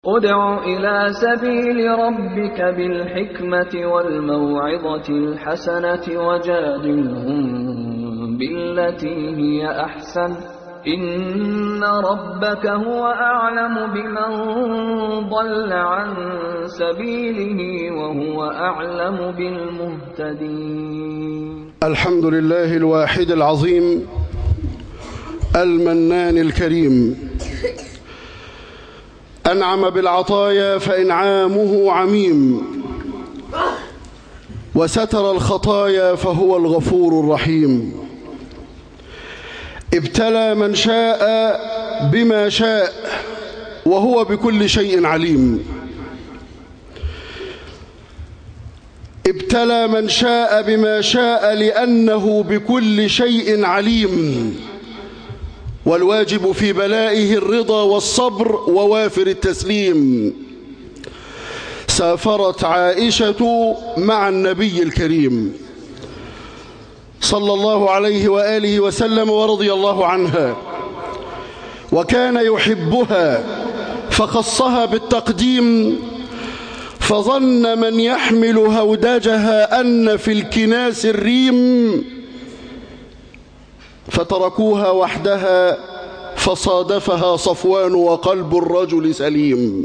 ادع إلى سبيل ربك بالحكمة والموعظة الحسنة وجادلهم بالتي هي أحسن إن ربك هو أعلم بمن ضل عن سبيله وهو أعلم بالمهتدين. الحمد لله الواحد العظيم المنان الكريم، أنعم بالعطايا فإنعامه عميم، وستر الخطايا فهو الغفور الرحيم. ابتلى من شاء بما شاء وهو بكل شيء عليم. ابتلى من شاء بما شاء لأنه بكل شيء عليم، والواجب في بلائه الرضا والصبر ووافر التسليم. سافرت عائشة مع النبي الكريم صلى الله عليه وآله وسلم ورضي الله عنها، وكان يحبها فخصها بالتقديم، فظن من يحمل هودجها أن في الكناس الريم، فتركوها وحدها فصادفها صفوان وقلب الرجل سليم.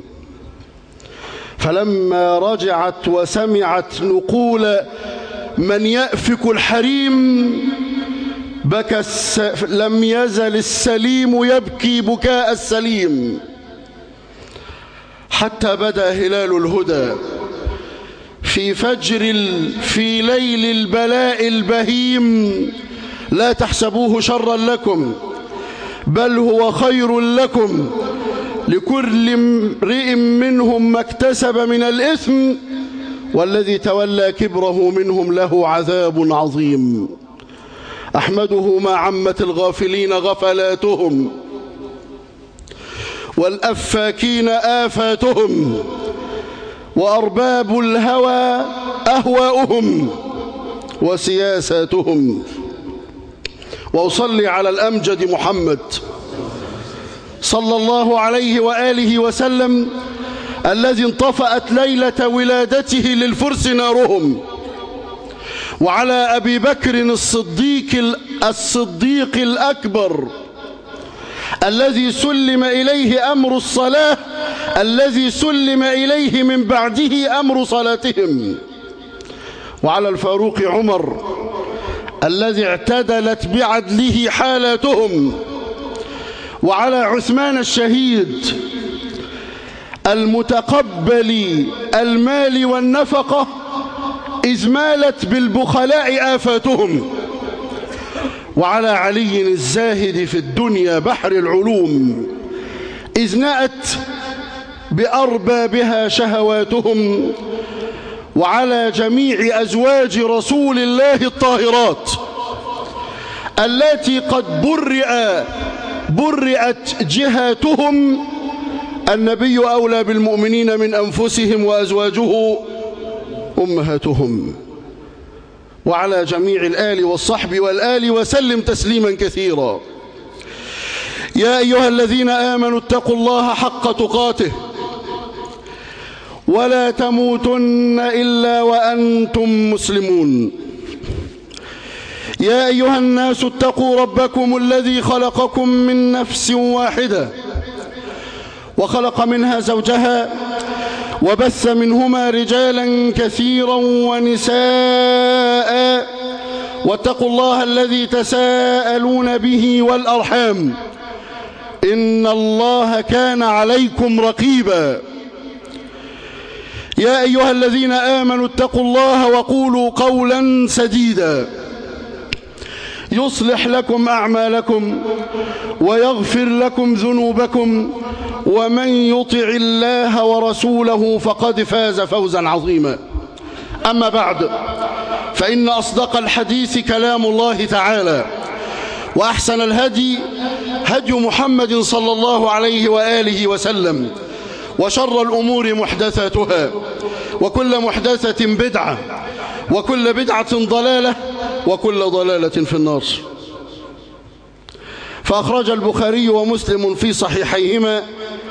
فلما رجعت وسمعت نقول من يأفك الحريم بكى لم يزل السليم يبكي بكاء السليم، حتى بدا هلال الهدى في ليل البلاء البهيم. لا تحسبوه شرا لكم بل هو خير لكم، لكل امرئ منهم ما اكتسب من الإثم، والذي تولى كبره منهم له عذاب عظيم. أحمده ما عمت الغافلين غفلاتهم، والأفاكين آفاتهم، وأرباب الهوى أهواؤهم وسياساتهم. وأصلي على الأمجد محمد صلى الله عليه وآله وسلم الذي انطفأت ليلة ولادته للفرس نارهم، وعلى أبي بكر الصديق الأكبر الذي سلم إليه أمر الصلاة، الذي سلم إليه من بعده أمر صلاتهم، وعلى الفاروق عمر الذي اعتدلت بعدله حالاتهم، وعلى عثمان الشهيد المتقبل المال والنفقة إذ مالت بالبخلاء آفاتهم، وعلى علي الزاهد في الدنيا بحر العلوم إذ نأت بأربابها شهواتهم، وعلى جميع أزواج رسول الله الطاهرات التي قد برئت جهاتهم. النبي أولى بالمؤمنين من أنفسهم وأزواجه أمهاتهم، وعلى جميع الآل والصحب والآل وسلم تسليما كثيرا. يا أيها الذين آمنوا اتقوا الله حق تقاته ولا تموتن إلا وأنتم مسلمون. يا أيها الناس اتقوا ربكم الذي خلقكم من نفس واحدة وخلق منها زوجها وبث منهما رجالا كثيرا ونساء، واتقوا الله الذي تساءلون به والأرحام إن الله كان عليكم رقيبا. يا أيها الذين آمنوا اتقوا الله وقولوا قولا سديدا يصلح لكم أعمالكم ويغفر لكم ذنوبكم، ومن يطع الله ورسوله فقد فاز فوزا عظيما. أما بعد، فإن أصدق الحديث كلام الله تعالى، وأحسن الهدي هدي محمد صلى الله عليه وآله وسلم، وشر الأمور محدثاتها، وكل محدثة بدعة، وكل بدعة ضلالة، وكل ضلالة في النار. فأخرج البخاري ومسلم في صحيحيهما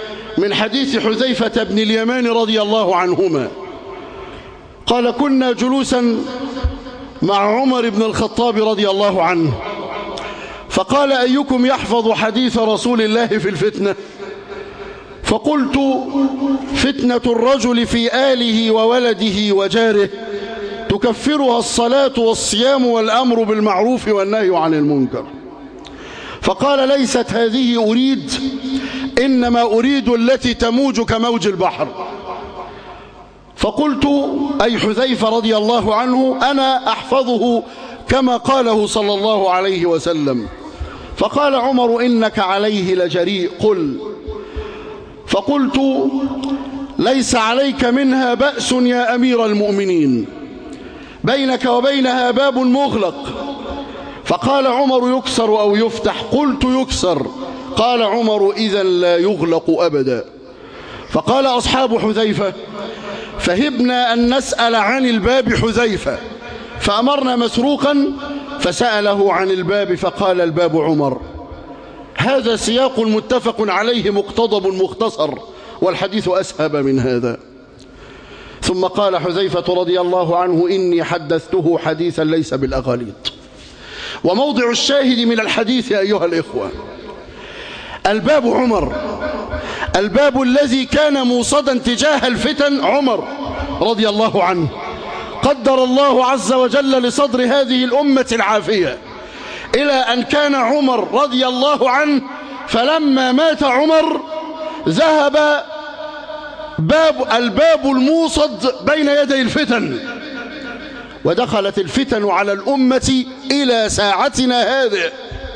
من حديث حذيفة بن اليمان رضي الله عنهما قال: كنا جلوسا مع عمر بن الخطاب رضي الله عنه، فقال: أيكم يحفظ حديث رسول الله في الفتنة؟ فقلت: فتنة الرجل في آله وولده وجاره تكفرها الصلاة والصيام والأمر بالمعروف والنهي عن المنكر. فقال: ليست هذه أريد، إنما أريد التي تموج كموج البحر. فقلت: أي حذيفة رضي الله عنه، أنا أحفظه كما قاله صلى الله عليه وسلم. فقال عمر: إنك عليه لجريء، قل. فقلت: ليس عليك منها بأس يا أمير المؤمنين، بينك وبينها باب مغلق. فقال عمر: يكسر أو يفتح؟ قلت: يكسر. قال عمر: إذا لا يغلق أبدا. فقال أصحاب حذيفة: فهبنا أن نسأل عن الباب حذيفة، فأمرنا مسروقا فسأله عن الباب فقال: الباب عمر. هذا سياق متفق عليه مقتضب مختصر، والحديث أسهب من هذا. ثم قال حذيفة رضي الله عنه: إني حدثته حديثا ليس بالأغاليط. وموضع الشاهد من الحديث أيها الإخوة، الباب عمر، الباب الذي كان موصدا تجاه الفتن عمر رضي الله عنه. قدر الله عز وجل لصدر هذه الأمة العافية إلى أن كان عمر رضي الله عنه، فلما مات عمر ذهب الباب الموصد بين يدي الفتن، ودخلت الفتن على الأمة إلى ساعتنا هذه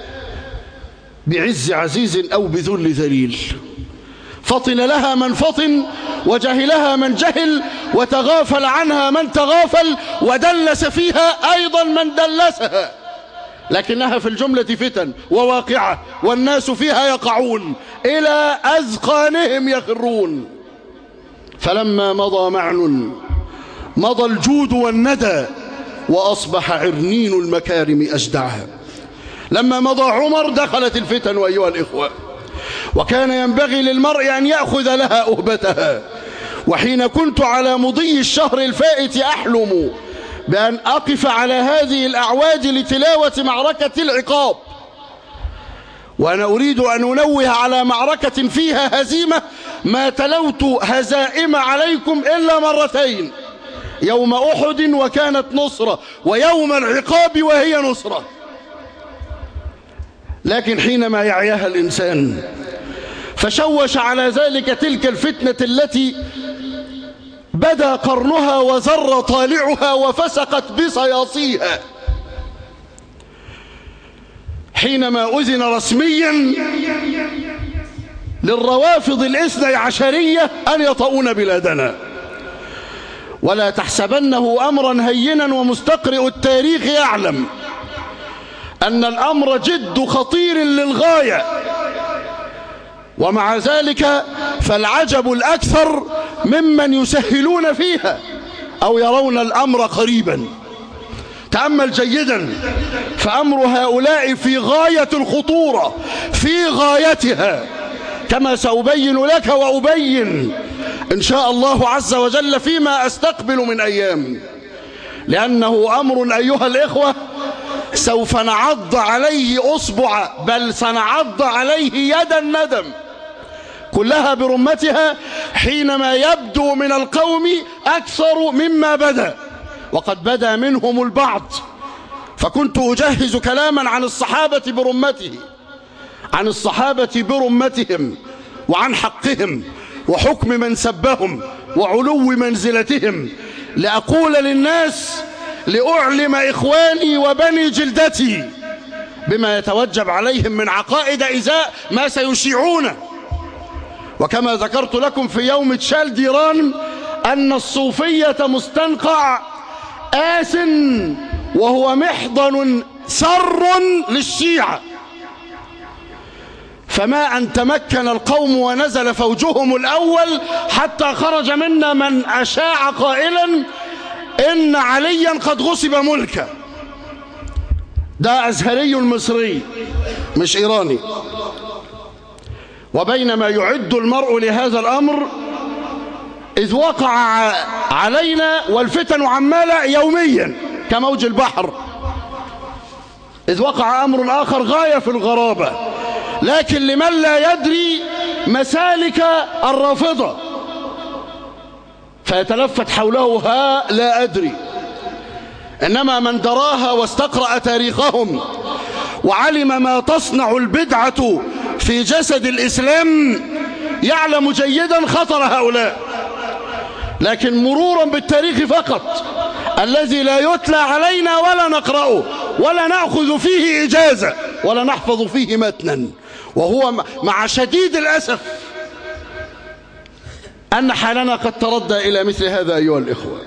بعز عزيز أو بذل ذليل. فطن لها من فطن، وجهلها من جهل، وتغافل عنها من تغافل، ودلس فيها أيضا من دلسها، لكنها في الجملة فتن وواقعة، والناس فيها يقعون إلى أذقانهم يخرون. فلما مضى معن مضى الجود والندى، وأصبح عرنين المكارم أجدعها. لما مضى عمر دخلت الفتن أيها الإخوة، وكان ينبغي للمرء أن يأخذ لها أهبتها. وحين كنت على مضي الشهر الفائت أحلم بأن أقف على هذه الأعواد لتلاوة معركة العقاب، وأنا أريد أن أنوه على معركة فيها هزيمة ما تلوت هزائم عليكم إلا مرتين: يوم أحد وكانت نصرة، ويوم العقاب وهي نصرة. لكن حينما يعيها الإنسان فشوش على ذلك تلك الفتنة التي بدا قرنها وزر طالعها وفسقت بصياصيها، حينما أذن رسميا للروافض الاثني عشرية أن يطؤون بلادنا. ولا تحسبنه أمرا هينا، ومستقرئ التاريخ يعلم أن الأمر جد خطير للغاية. ومع ذلك فالعجب الأكثر ممن يسهلون فيها أو يرون الأمر قريبا. تأمل جيدا، فأمر هؤلاء في غاية الخطورة، في غايتها، كما سأبين لك وأبين إن شاء الله عز وجل فيما أستقبل من أيام. لأنه أمر أيها الإخوة سوف نعض عليه أصبع، بل سنعض عليه يد الندم كلها برمتها، حينما يبدو من القوم أكثر مما بدا، وقد بدا منهم البعض. فكنت أجهز كلاما عن الصحابة برمته، عن الصحابة برمتهم، وعن حقهم، وحكم من سبهم، وعلو منزلتهم، لأقول للناس، لأعلم إخواني وبني جلدتي بما يتوجب عليهم من عقائد إزاء ما سيشيعونه. وكما ذكرت لكم في يوم تشال ديران أن الصوفية مستنقع آس وهو محضن سر للشيعة، فما أن تمكن القوم ونزل فوجهم الأول حتى خرج منا من أشاع قائلا إن عليا قد غصب ملكه. ده أزهري مصري مش إيراني. وبينما يعد المرء لهذا الأمر إذ وقع علينا والفتن عمالة يوميا كموج البحر، إذ وقع أمر آخر غاية في الغرابة، لكن لمن لا يدري مسالك الرافضة فيتلفت حوله ها لا أدري، إنما من دراها واستقرأ تاريخهم وعلم ما تصنع البدعة في جسد الإسلام يعلم جيدا خطر هؤلاء. لكن مرورا بالتاريخ فقط الذي لا يتلى علينا ولا نقرأه ولا نأخذ فيه إجازة ولا نحفظ فيه متنا، وهو مع شديد الأسف أن حالنا قد تردى إلى مثل هذا أيها الإخوة.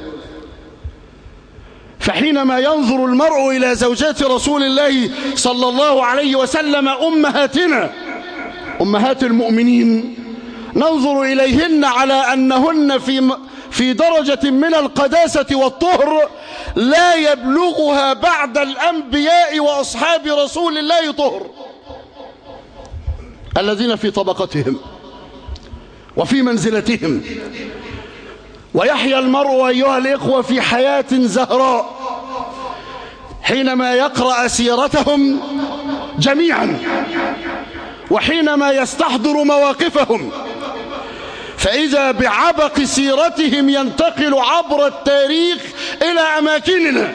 فحينما ينظر المرء إلى زوجات رسول الله صلى الله عليه وسلم أمهاتنا أمهات المؤمنين ننظر إليهن على أنهن في درجة من القداسة والطهر لا يبلغها بعد الأنبياء وأصحاب رسول الله طهر، الذين في طبقتهم وفي منزلتهم. ويحيا المرء أيها الإخوة في حياة زهراء حينما يقرأ سيرتهم جميعا، وحينما يستحضر مواقفهم، فإذا بعبق سيرتهم ينتقل عبر التاريخ إلى أماكننا.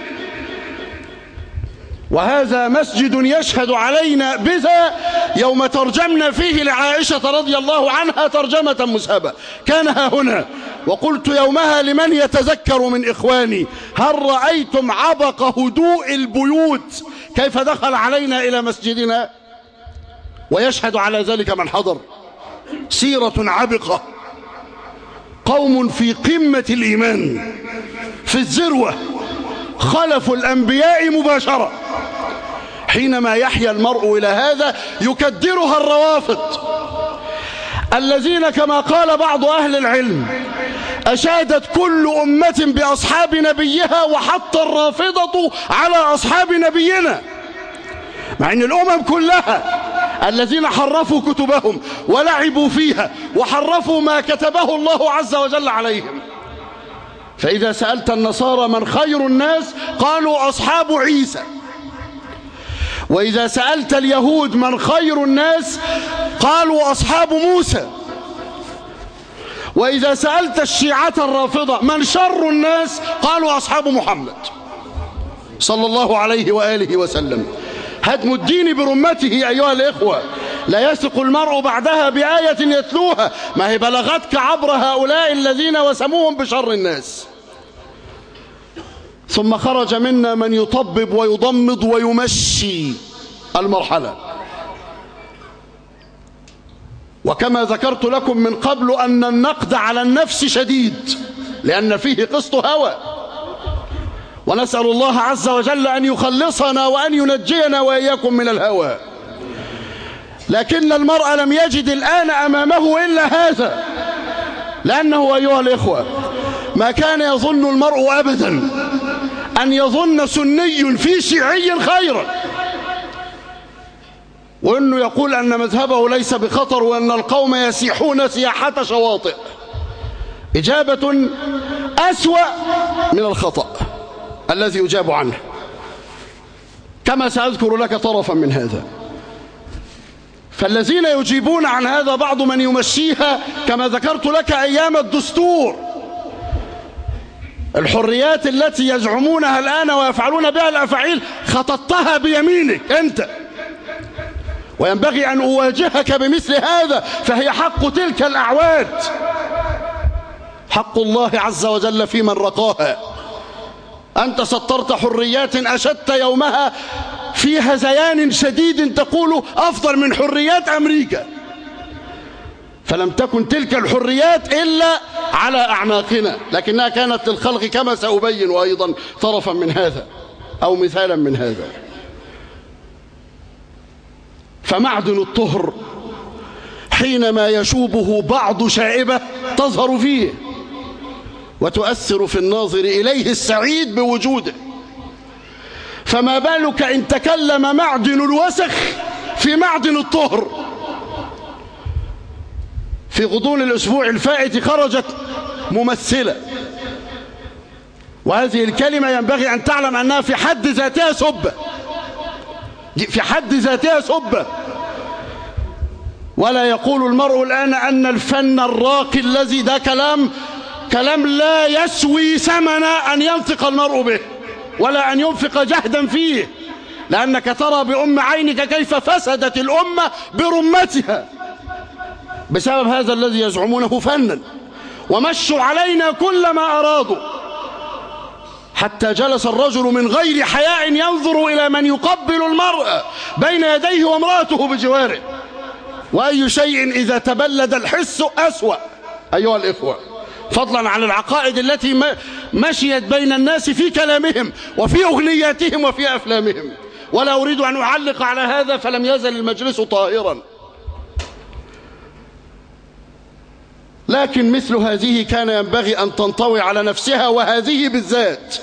وهذا مسجد يشهد علينا بذا يوم ترجمنا فيه لعائشة رضي الله عنها ترجمة مسهبة كان ها هنا، وقلت يومها لمن يتذكر من إخواني: هل رأيتم عبق هدوء البيوت كيف دخل علينا إلى مسجدنا؟ ويشهد على ذلك من حضر. سيرة عبقة، قوم في قمة الإيمان في الذروة، خلفوا الأنبياء مباشرة. حينما يحيا المرء إلى هذا يكدرها الروافض الذين كما قال بعض أهل العلم أشادت كل أمة بأصحاب نبيها وحتى الرافضة على أصحاب نبينا، مع أن الأمم كلها الذين حرفوا كتبهم ولعبوا فيها وحرفوا ما كتبه الله عز وجل عليهم. فإذا سألت النصارى من خير الناس قالوا أصحاب عيسى، وإذا سألت اليهود من خير الناس قالوا أصحاب موسى، وإذا سألت الشيعة الرافضة من شر الناس قالوا أصحاب محمد صلى الله عليه وآله وسلم. هدم الدين برمته أيها الإخوة، لا يثق المرء بعدها بآية يتلوها، ما هي بلغتك عبر هؤلاء الذين وسموهم بشر الناس. ثم خرج منا من يطبب ويضمد ويمشي المرحلة. وكما ذكرت لكم من قبل أن النقد على النفس شديد لأن فيه قسط هوى، ونسأل الله عز وجل أن يخلصنا وأن ينجينا وإياكم من الهوى. لكن المرء لم يجد الآن أمامه إلا هذا، لأنه أيها الإخوة ما كان يظن المرء أبدا أن يظن سني في شيعي خيرا وأنه يقول أن مذهبه ليس بخطر وأن القوم يسيحون سياحة شواطئ. إجابة أسوأ من الخطأ الذي يجاب عنه، كما سأذكر لك طرفا من هذا. فالذين يجيبون عن هذا بعض من يمشيها كما ذكرت لك أيام الدستور، الحريات التي يزعمونها الآن ويفعلون بها الأفاعيل خططتها بيمينك أنت، وينبغي أن أواجهك بمثل هذا، فهي حق تلك الأعواد، حق الله عز وجل في من رقاها. أنت سطرت حريات أشدت يومها في هذيان شديد تقول أفضل من حريات أمريكا، فلم تكن تلك الحريات إلا على أعناقنا، لكنها كانت للخلق كما سأبين أيضا طرفا من هذا أو مثالا من هذا. فمعدن الطهر حينما يشوبه بعض شائبة تظهر فيه وتؤثر في الناظر إليه السعيد بوجوده، فما بالك إن تكلم معدن الوسخ في معدن الطهر. في غضون الأسبوع الفائت خرجت ممثلة، وهذه الكلمة ينبغي أن تعلم أنها في حد ذاتها سبة، في حد ذاتها سبة. ولا يقول المرء الآن أن الفن الراقي الذي ده كلام لا يسوي ثمن أن ينطق المرء به ولا أن ينفق جهدا فيه، لأنك ترى بأم عينك كيف فسدت الأمة برمتها بسبب هذا الذي يزعمونه فنا، ومشوا علينا كل ما أرادوا، حتى جلس الرجل من غير حياء ينظر إلى من يقبل المرأة بين يديه وامرأته بجواره. وأي شيء إذا تبلد الحس أسوأ أيها الإخوة، فضلا عن العقائد التي مشيت بين الناس في كلامهم وفي أغنياتهم وفي أفلامهم. ولا أريد أن أعلق على هذا، فلم يزل المجلس طاهرا. لكن مثل هذه كان ينبغي أن تنطوي على نفسها، وهذه بالذات.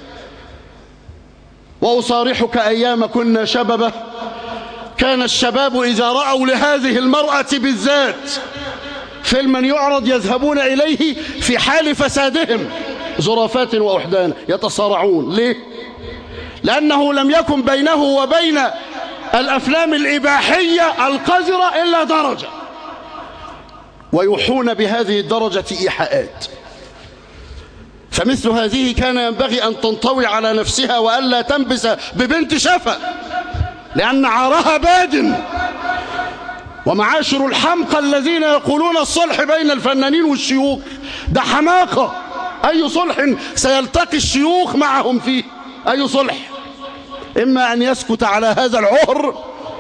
وأصارحك أيام كنا شبابا، كان الشباب إذا رأوا لهذه المرأة بالذات فيلما يعرض يذهبون إليه في حال فسادهم، زرافات وأحدان يتصارعون. ليه؟ لأنه لم يكن بينه وبين الأفلام الإباحية القذرة إلا درجة، ويوحون بهذه الدرجة إيحاءات. فمثل هذه كان ينبغي أن تنطوي على نفسها وألا تنبس ببنت شفا، لأن عارها باد. ومعاشر الحمقى الذين يقولون الصلح بين الفنانين والشيوخ ده حماقة. أي صلح سيلتقي الشيوخ معهم فيه؟ أي صلح؟ إما أن يسكت على هذا العهر،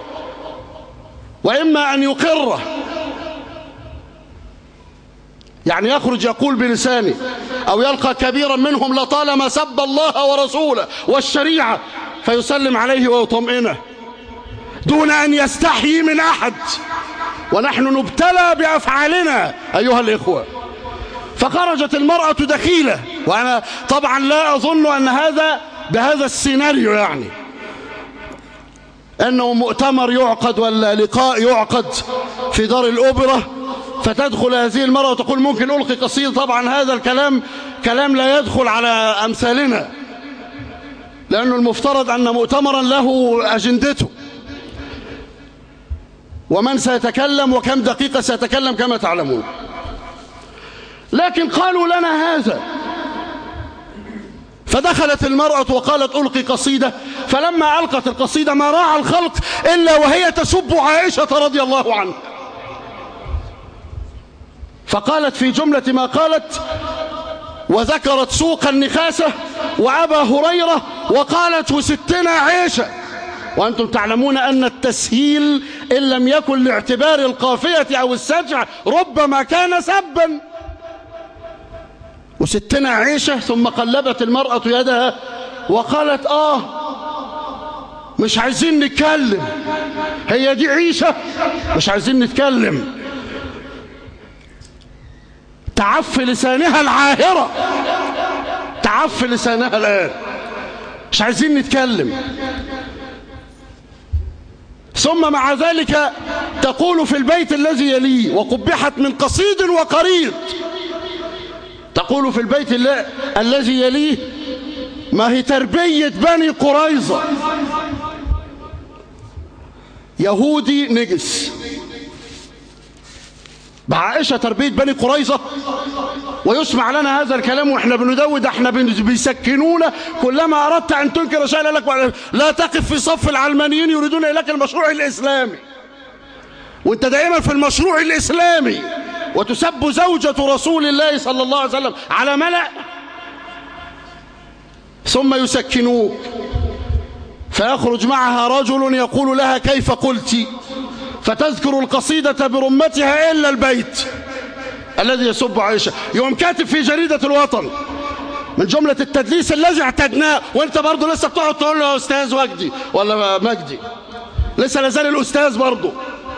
وإما أن يقره، يعني يخرج يقول بلسانه أو يلقى كبيرا منهم لطالما سب الله ورسوله والشريعة فيسلم عليه ويطمئنه دون أن يستحيي من أحد. ونحن نبتلى بأفعالنا أيها الإخوة. فخرجت المرأة دخيلة، وأنا طبعا لا أظن أن هذا بهذا السيناريو، يعني أنه مؤتمر يعقد ولا لقاء يعقد في دار الأوبرا فتدخل هذه المرأة وتقول ممكن ألقي قصيدة. طبعا هذا الكلام كلام لا يدخل على أمثالنا، لأنه المفترض أن مؤتمرا له أجندته، ومن سيتكلم وكم دقيقة سيتكلم كما تعلمون. لكن قالوا لنا هذا، فدخلت المرأة وقالت ألقي قصيدة. فلما ألقت القصيدة ما راعى الخلق إلا وهي تسب عائشة رضي الله عنها، فقالت في جملة ما قالت وذكرت سوق النخاسة وأبا هريرة وقالت وستنا عائشة. وأنتم تعلمون أن التسهيل إن لم يكن لاعتبار القافية أو السجع ربما كان سبا. وستنا عائشة. ثم قلبت المرأة يدها وقالت مش عايزين نتكلم، هي دي عيشة، مش عايزين نتكلم. تعف لسانها العاهرة، تعف لسانها الآن، مش عايزين نتكلم. ثم مع ذلك تقول في البيت الذي يليه وقبحت من قصيد وقريض، تقول في البيت الذي يليه ما هي تربية بني قريظة، يهودي نجس، بعائشة تربية بني قريظة. ويسمع لنا هذا الكلام واحنا بندود، احنا بيسكنونا كلما اردت ان تنكر شيئا لك لا تقف في صف العلمانيين يريدون اليك المشروع الاسلامي، وانت دائما في المشروع الاسلامي وتسب زوجة رسول الله صلى الله عليه وسلم على ملأ. ثم يسكنوك، فيخرج معها رجل يقول لها كيف قلت، فتذكر القصيدة برمتها إلا البيت الذي يسب عائشة. يوم كاتب في جريدة الوطن من جملة التدليس الذي اعتدناه، وانت برضو لسه بتقعد تقول له أستاذ وجدي ولا مجدي، لسه لازال الأستاذ برضو.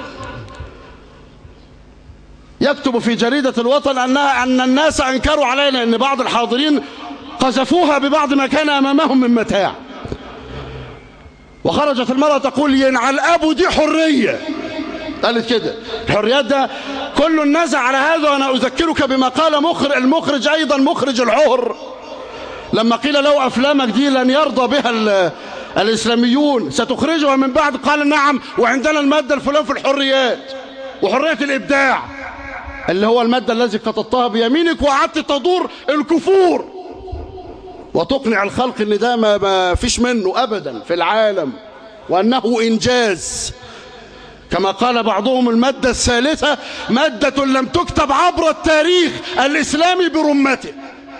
يكتب في جريدة الوطن أن الناس أنكروا علينا، أن بعض الحاضرين قذفوها ببعض ما كان أمامهم من متاع. وخرجت المرأة تقول ينعل أبو دي حرية، قالت كده. الحريات ده كل نزع على هذا. وأنا أذكرك بما قال المخرج أيضا، مخرج العهر، لما قيل له أفلامك دي لن يرضى بها الإسلاميون، ستخرجها من بعد، قال نعم، وعندنا المادة الفلان في الحريات وحرية الإبداع، اللي هو المادة الذي قططتها بيمينك وقعدت تدور الكفور وتقنع الخلق ان ده ما فيش منه أبدا في العالم، وأنه إنجاز. كما قال بعضهم المادة الثالثة مادة لم تكتب عبر التاريخ الإسلامي برمته.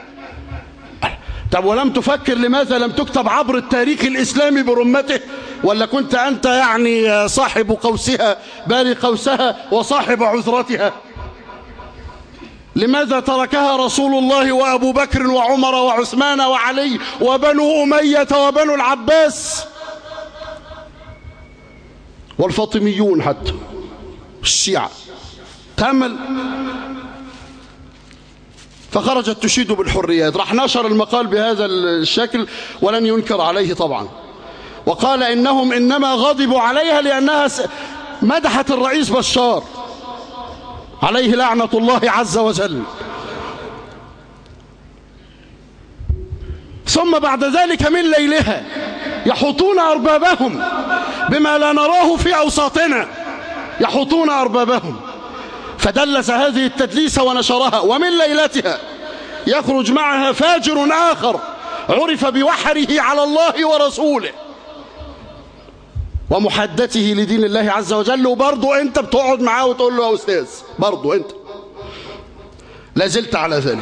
طب ولم تفكر لماذا لم تكتب عبر التاريخ الإسلامي برمته؟ ولا كنت أنت يعني صاحب قوسها باري قوسها وصاحب عذرتها؟ لماذا تركها رسول الله وأبو بكر وعمر وعثمان وعلي وبنو أمية وبنو العباس والفاطميون حتى الشيعة؟ تأمل. فخرجت تشيد بالحريات. راح نشر المقال بهذا الشكل ولن ينكر عليه طبعا، وقال إنهم إنما غضبوا عليها لأنها مدحت الرئيس بشار عليه لعنة الله عز وجل. ثم بعد ذلك من ليلها يحوطون أربابهم بما لا نراه في أوساطنا، يحوطون أربابهم. فدلس هذه التدليس ونشرها. ومن ليلتها يخرج معها فاجر آخر عرف بوحره على الله ورسوله ومحدته لدين الله عز وجل، وبرضه انت بتقعد معاه وتقول له يا أستاذ، برضه انت لازلت على ذلك.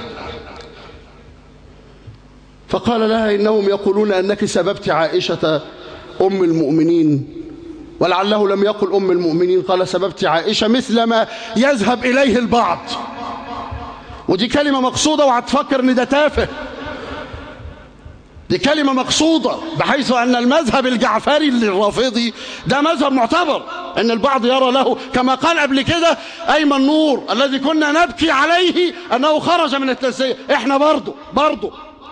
فقال لها إنهم يقولون أنك سببت عائشة أم المؤمنين، ولعله لم يقل أم المؤمنين، قال سببت عائشة مثل ما يذهب إليه البعض. ودي كلمة مقصودة، وهتفكر ان ده تافه. دي كلمة مقصودة بحيث أن المذهب الجعفري الرافضي ده مذهب معتبر، أن البعض يرى له كما قال قبل كده أيمن نور الذي كنا نبكي عليه أنه خرج من التزكية، إحنا برضه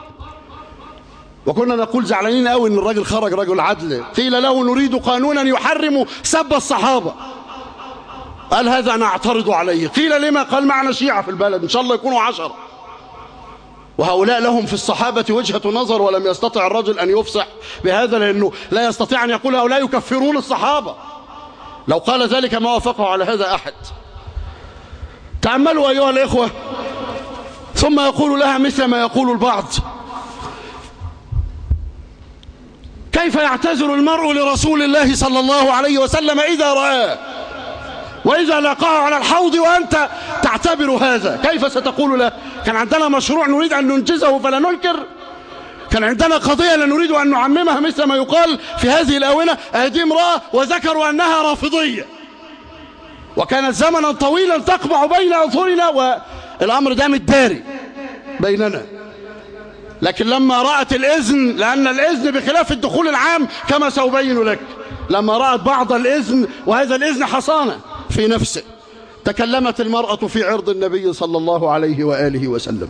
وكنا نقول زعلانين قوي أن الراجل خرج رجل عدل. قيل له نريد قانونا يحرم سب الصحابة، قال هذا أنا أعترض عليه. قيل لما؟ قال معنا شيعة في البلد إن شاء الله يكونوا 10، وهؤلاء لهم في الصحابة وجهة نظر، ولم يستطع الرجل أن يفصح بهذا لأنه لا يستطيع أن يقول هؤلاء يكفرون الصحابة. لو قال ذلك ما وافقه على هذا أحد. تأملوا أيها الإخوة. ثم يقول لها مثل ما يقول البعض: كيف يعتذر المرء لرسول الله صلى الله عليه وسلم إذا رآه وإذا لقاه على الحوض وأنت تعتبر هذا؟ كيف ستقول له؟ كان عندنا مشروع نريد أن ننجزه فلا ننكر، كان عندنا قضية لا نريد أن نعممها مثل ما يقال في هذه الآونة أهدي امرأة وذكروا أنها رافضية، وكانت زمنا طويلا تقبع بين أظهرنا والأمر ده متداري بيننا. لكن لما رأت الإذن، لأن الإذن بخلاف الدخول العام كما سأبين لك، لما رأت بعض الإذن، وهذا الإذن حصانة في نفسه، تكلمت المرأة في عرض النبي صلى الله عليه وآله وسلم.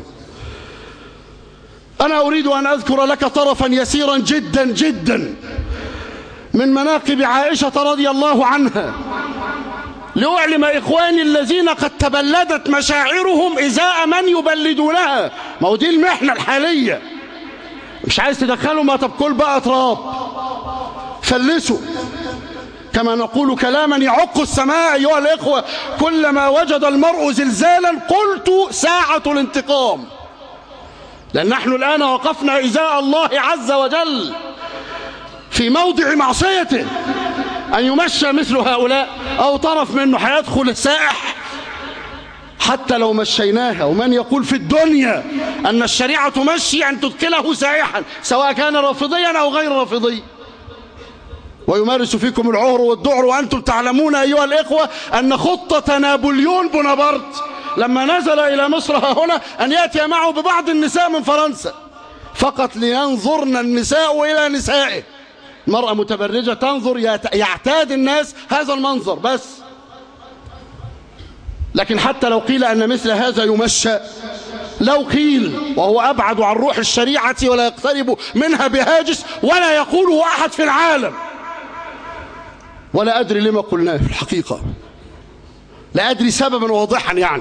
أنا أريد أن أذكر لك طرفا يسيرا جدا جدا من مناقب عائشة رضي الله عنها، لأعلم إخواني الذين قد تبلدت مشاعرهم إزاء من يبلدونها. ما هو دي المحنة الحالية، مش عايز تدخلوا ما تبكل بقى تراب، فلسوا كما نقول كلاما يعق السماء. أيها الإخوة، كلما وجد المرء زلزالا قلت ساعة الانتقام، لأن نحن الآن وقفنا إزاء الله عز وجل في موضع معصيته. أن يمشى مثل هؤلاء أو طرف منه هيدخل السائح حتى لو مشيناها. ومن يقول في الدنيا أن الشريعة تمشي أن تدخله سائحا سواء كان رافضيا أو غير رافضي، ويمارس فيكم العهر والذعر، وأنتم تعلمون أيها الإخوة أن خطة نابليون بونابرت لما نزل إلى مصر هنا أن يأتي معه ببعض النساء من فرنسا فقط لينظرن النساء إلى نسائه. المرأة متبرجة تنظر، يعتاد الناس هذا المنظر بس. لكن حتى لو قيل أن مثل هذا يمشى، لو قيل وهو أبعد عن روح الشريعة ولا يقترب منها بهاجس ولا يقوله أحد في العالم، ولا أدري لما قلناه في الحقيقة. لا أدري سببا واضحا يعني،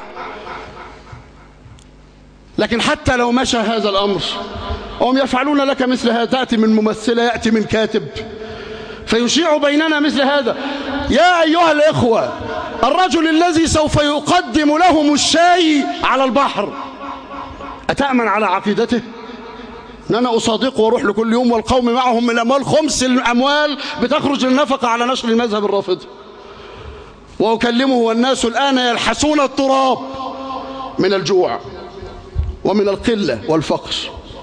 لكن حتى لو مشى هذا الأمر هم يفعلون لك مثل هذا. تأتي من ممثلة، يأتي من كاتب، فيشيع بيننا مثل هذا. يا أيها الإخوة، الرجل الذي سوف يقدم لهم الشاي على البحر أتأمن على عقيدته؟ أن أنا أصادقه وأروح لكل يوم والقوم معهم من الأموال، خمس الأموال بتخرج للنفقة على نشر المذهب الرافضي، وأكلمه والناس الآن يلحسون التراب من الجوع ومن القلة والفقر،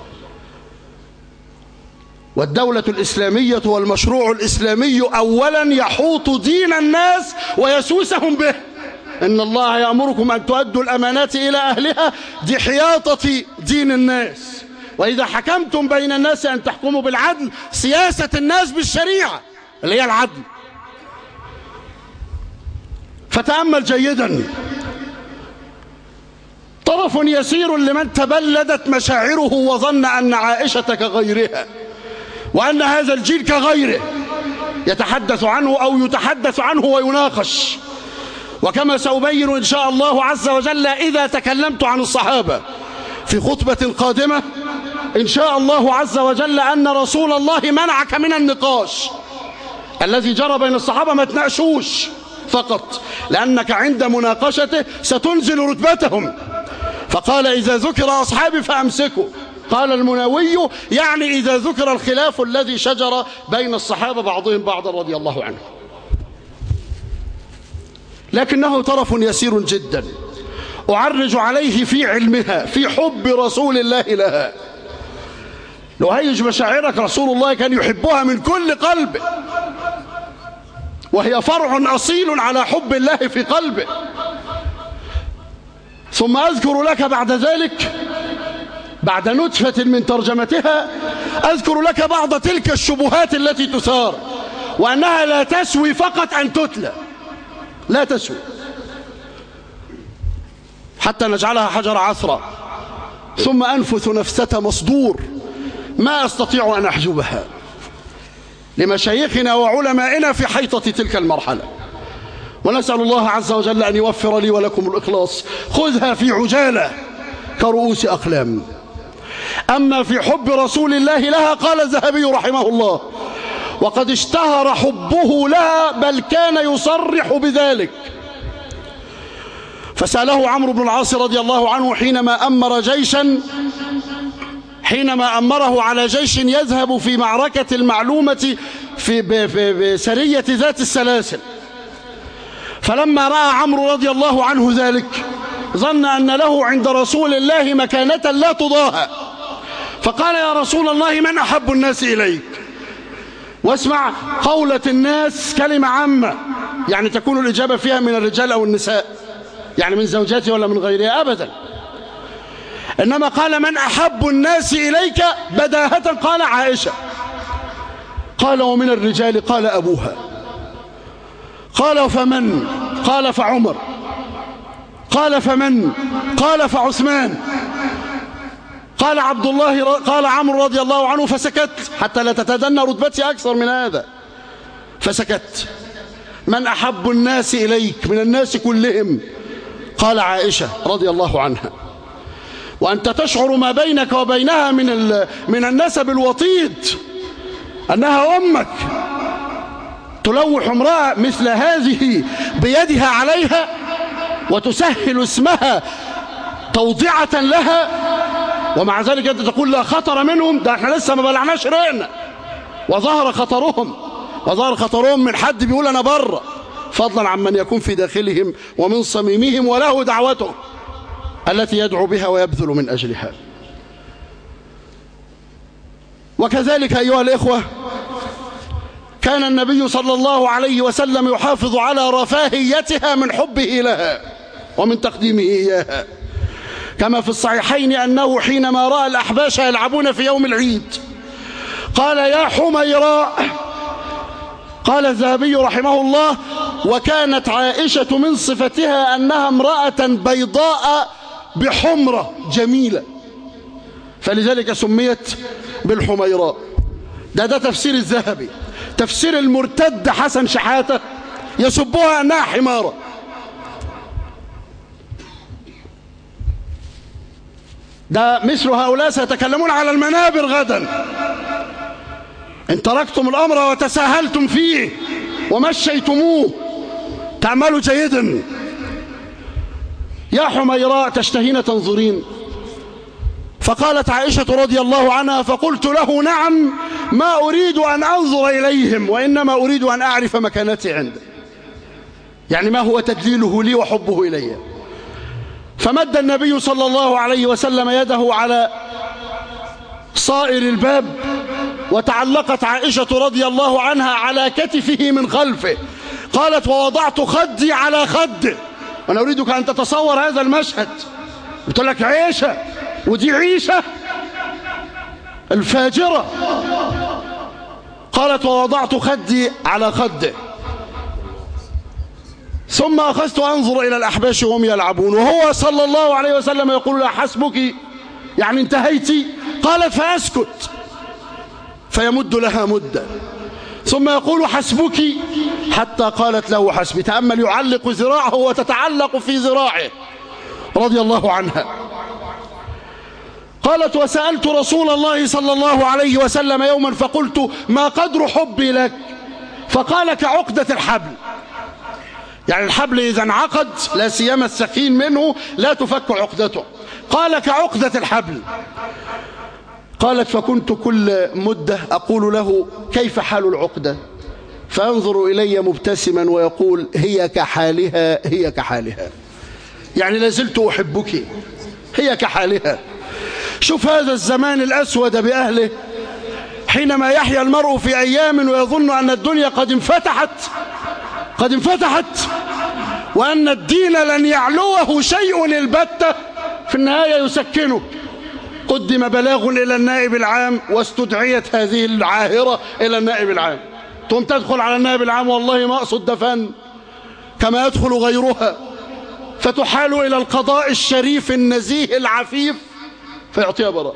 والدولة الإسلامية والمشروع الإسلامي أولا يحوط دين الناس ويسوسهم به. إن الله يأمركم أن تؤدوا الأمانات إلى أهلها، دي حياطة دين الناس. وإذا حكمتم بين الناس أن تحكموا بالعدل، سياسة الناس بالشريعة اللي هي العدل. فتأمل جيدا، طرف يسير لمن تبلدت مشاعره وظن أن عائشة كغيرها، وأن هذا الجيل كغيره يتحدث عنه أو يتحدث عنه ويناقش. وكما سأبين إن شاء الله عز وجل إذا تكلمت عن الصحابة في خطبة قادمة إن شاء الله عز وجل، أن رسول الله منعك من النقاش الذي جرى بين الصحابة، ما تناقشوش فقط، لأنك عند مناقشته ستنزل رتبتهم. فقال إذا ذكر أصحابي فأمسكوا. قال المناوي يعني إذا ذكر الخلاف الذي شجر بين الصحابة بعضهم بعضا رضي الله عنه. لكنه طرف يسير جدا أعرج عليه في علمها، في حب رسول الله لها. لو هيج مشاعرك، رسول الله كان يحبها من كل قلبه، وهي فرع أصيل على حب الله في قلبه. ثم أذكر لك بعد ذلك، بعد نتفة من ترجمتها، أذكر لك بعض تلك الشبهات التي تثار، وأنها لا تسوي فقط أن تتلى، لا تسوي، حتى نجعلها حجر عثرة. ثم أنفث نفسة مصدور ما أستطيع أن أحجبها لمشايخنا وعلمائنا في حيطة تلك المرحلة، ونسأل الله عز وجل أن يوفر لي ولكم الإخلاص. خذها في عجالة كرؤوس أقلام. أما في حب رسول الله لها، قال الذهبي رحمه الله: وقد اشتهر حبه لها، بل كان يصرح بذلك. فسأله عمرو بن العاص رضي الله عنه حينما أمره على جيش يذهب في معركة المعلومة في سرية ذات السلاسل، فلما رأى عمرو رضي الله عنه ذلك ظن أن له عند رسول الله مكانة لا تضاهى، فقال: يا رسول الله، من أحب الناس إليك؟ واسمع، قولة الناس كلمة عامة، يعني تكون الإجابة فيها من الرجال أو النساء، يعني من زوجاتي ولا من غيرها، أبدا. إنما قال: من أحب الناس إليك بداهة؟ قال: عائشة. قال: ومن الرجال؟ قال: أبوها. قال: فمن؟ قال: فعمر. قال: فمن؟ قال: فعثمان. قال عبد الله، قال عمرو رضي الله عنه، فسكت حتى لا تتدنى رتبتي أكثر من هذا، فسكت. من أحب الناس إليك من الناس كلهم؟ قال: عائشة رضي الله عنها. وأنت تشعر ما بينك وبينها من النسب الوطيد، أنها أمك، تلوح امرأة مثل هذه بيدها عليها وتسهل اسمها توضيعة لها، ومع ذلك أنت تقول لا خطر منهم، ده احنا لسه ما بلعناش رأينا، وظهر خطرهم من حد بيقول أنا بره، فضلا عن من يكون في داخلهم ومن صميمهم وله دعوته التي يدعو بها ويبذل من أجلها. وكذلك أيها الإخوة، كان النبي صلى الله عليه وسلم يحافظ على رفاهيتها من حبه لها ومن تقديمه إياها، كما في الصحيحين أنه حينما رأى الأحباش يلعبون في يوم العيد قال: يا حميراء. قال الذهبي رحمه الله: وكانت عائشة من صفتها أنها امرأة بيضاء بحمرة جميلة، فلذلك سميت بالحميراء. ده تفسير الذهبي. تفسير المرتد حسن شحاتة يسبها أنها حمارة، ده مثل هؤلاء سيتكلمون على المنابر غدا. إن تركتم الأمر وتساهلتم فيه ومشيتموه تعملوا جيدا. يا حميراء تشتهين تنظرين؟ فقالت عائشة رضي الله عنها فقلت له نعم، ما أريد أن أنظر إليهم وإنما أريد أن أعرف مكانتي عنده، يعني ما هو تدليله لي وحبه إلي. فمد النبي صلى الله عليه وسلم يده على صائر الباب، وتعلقت عائشة رضي الله عنها على كتفه من خلفه. قالت ووضعت خدي على خده. وأنا أريدك أن تتصور هذا المشهد. قلت لك عيشة ودي عيشة الفاجرة. قالت ووضعت خدي على خده، ثم أخذت أنظر إلى الأحباش وهم يلعبون، وهو صلى الله عليه وسلم يقول لها حسبك، يعني انتهيتي؟ قالت فأسكت فيمد لها مدة، ثم يقول حسبك حتى قالت له حسبي. تأمل، يعلق ذراعه وتتعلق في ذراعه رضي الله عنها. قالت وسألت رسول الله صلى الله عليه وسلم يوما فقلت ما قدر حبي لك؟ فقال كعقدة الحبل، يعني الحبل إذا انعقد لا سيما السخين منه لا تفك عقدته، قال كعقدة الحبل. قالت فكنت كل مدة أقول له كيف حال العقدة؟ فينظر إلي مبتسما ويقول هي كحالها هي كحالها، يعني لازلت أحبك، هي كحالها. شوف هذا الزمان الأسود بأهله، حينما يحيا المرء في أيام ويظن أن الدنيا قد انفتحت وأن الدين لن يعلوه شيء البتة، في النهاية يسكنه. قدم بلاغ إلى النائب العام واستدعيت هذه العاهرة إلى النائب العام، ثم تدخل على النائب العام والله ما أقصد دفن كما يدخل غيرها، فتحال إلى القضاء الشريف النزيه العفيف فيعطيها براءة.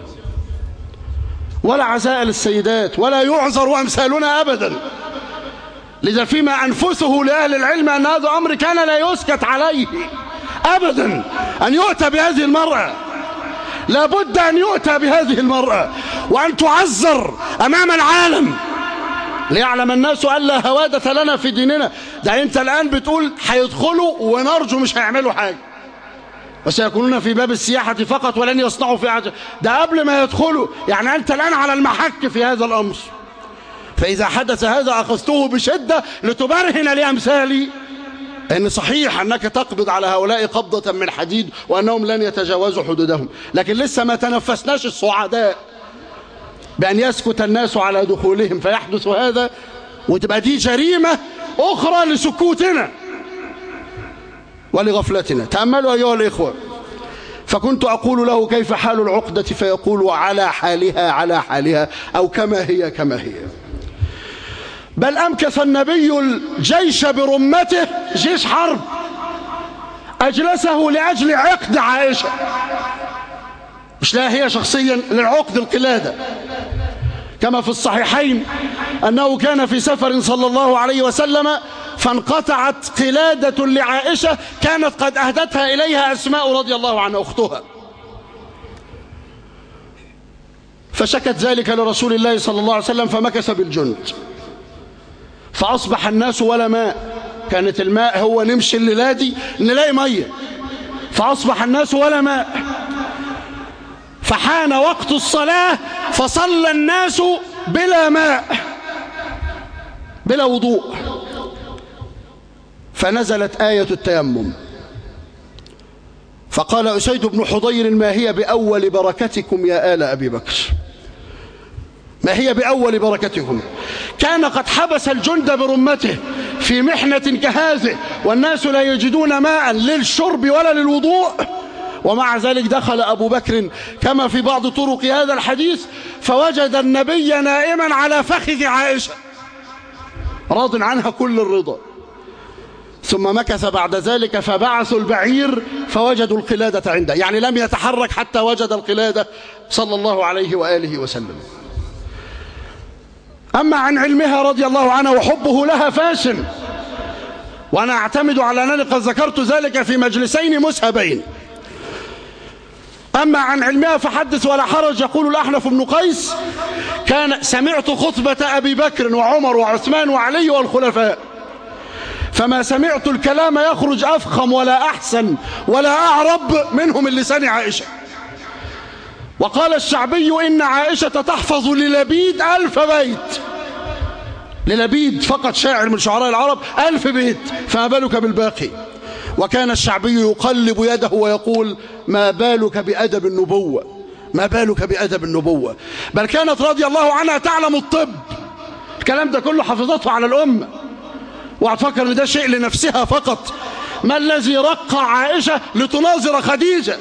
ولا عزاء للسيدات ولا يعذر أمثالنا أبدا. لذا فيما أنفسه لأهل العلم أن هذا أمر كان لا يسكت عليه أبدا، أن يؤتى بهذه المرأة، لابد أن يؤتى بهذه المرأة وأن تعذر أمام العالم ليعلم الناس أن لا هوادة لنا في ديننا. ده أنت الآن بتقول هيدخلوا ونرجو مش هيعملوا حاجة وسيكونون في باب السياحة فقط ولن يصنعوا في حاجة، ده قبل ما يدخلوا، يعني أنت الآن على المحك في هذا الأمر. فإذا حدث هذا أخذته بشدة لتبرهن لأمثالي أن صحيح أنك تقبض على هؤلاء قبضة من حديد وأنهم لن يتجاوزوا حدودهم، لكن لسه ما تنفسناش الصعداء بأن يسكت الناس على دخولهم فيحدث هذا، وتبقى دي جريمة أخرى لسكوتنا ولغفلتنا. تأملوا أيها الإخوة. فكنت أقول له كيف حال العقدة؟ فيقول على حالها على حالها، أو كما هي كما هي. بل أمكث النبي الجيش برمته، جيش حرب، أجلسه لأجل عقد عائشة، مش لا هي شخصيا، للعقد القلادة. كما في الصحيحين أنه كان في سفر صلى الله عليه وسلم فانقطعت قلادة لعائشة كانت قد أهدتها إليها أسماء رضي الله عنها أختها، فشكت ذلك لرسول الله صلى الله عليه وسلم فمكث بالجند، فأصبح الناس ولا ماء. كانت الماء هو نمشي الليلة دي نلاقي مية، فأصبح الناس ولا ماء. فحان وقت الصلاة فصلى الناس بلا ماء بلا وضوء، فنزلت آية التيمم، فقال أسيد بن حضير ما هي بأول بركتكم يا آل أبي بكر، ما هي بأول بركتكم؟ كان قد حبس الجند برمته في محنة كهذه والناس لا يجدون ماء للشرب ولا للوضوء، ومع ذلك دخل أبو بكر كما في بعض طرق هذا الحديث فوجد النبي نائما على فخذ عائشة راض عنها كل الرضا. ثم مكث بعد ذلك فبعثوا البعير فوجدوا القلادة عنده، يعني لم يتحرك حتى وجد القلادة صلى الله عليه وآله وسلم. أما عن علمها رضي الله عنها وحبه لها فاشن، وأنا أعتمد على أنني قد ذكرت ذلك في مجلسين مسهبين. أما عن علمها فحدث ولا حرج. يقول الأحنف بن قيس: سمعت خطبة أبي بكر وعمر وعثمان وعلي والخلفاء، فما سمعت الكلام يخرج أفخم ولا أحسن ولا أعرب منه من لسان عائشة. وقال الشعبي: إن عائشة تحفظ للبيد 1000 بيت. للبيد فقط شاعر من شعراء العرب 1000 بيت، فما بالك بالباقي. وكان الشعبي يقلب يده ويقول: ما بالك بأدب النبوة، ما بالك بأدب النبوة. بل كانت رضي الله عنها تعلم الطب. الكلام ده كله حفظته على الأمة، وهتفكر ان ده شيء لنفسها فقط. ما الذي رق عائشة لتناظر خديجة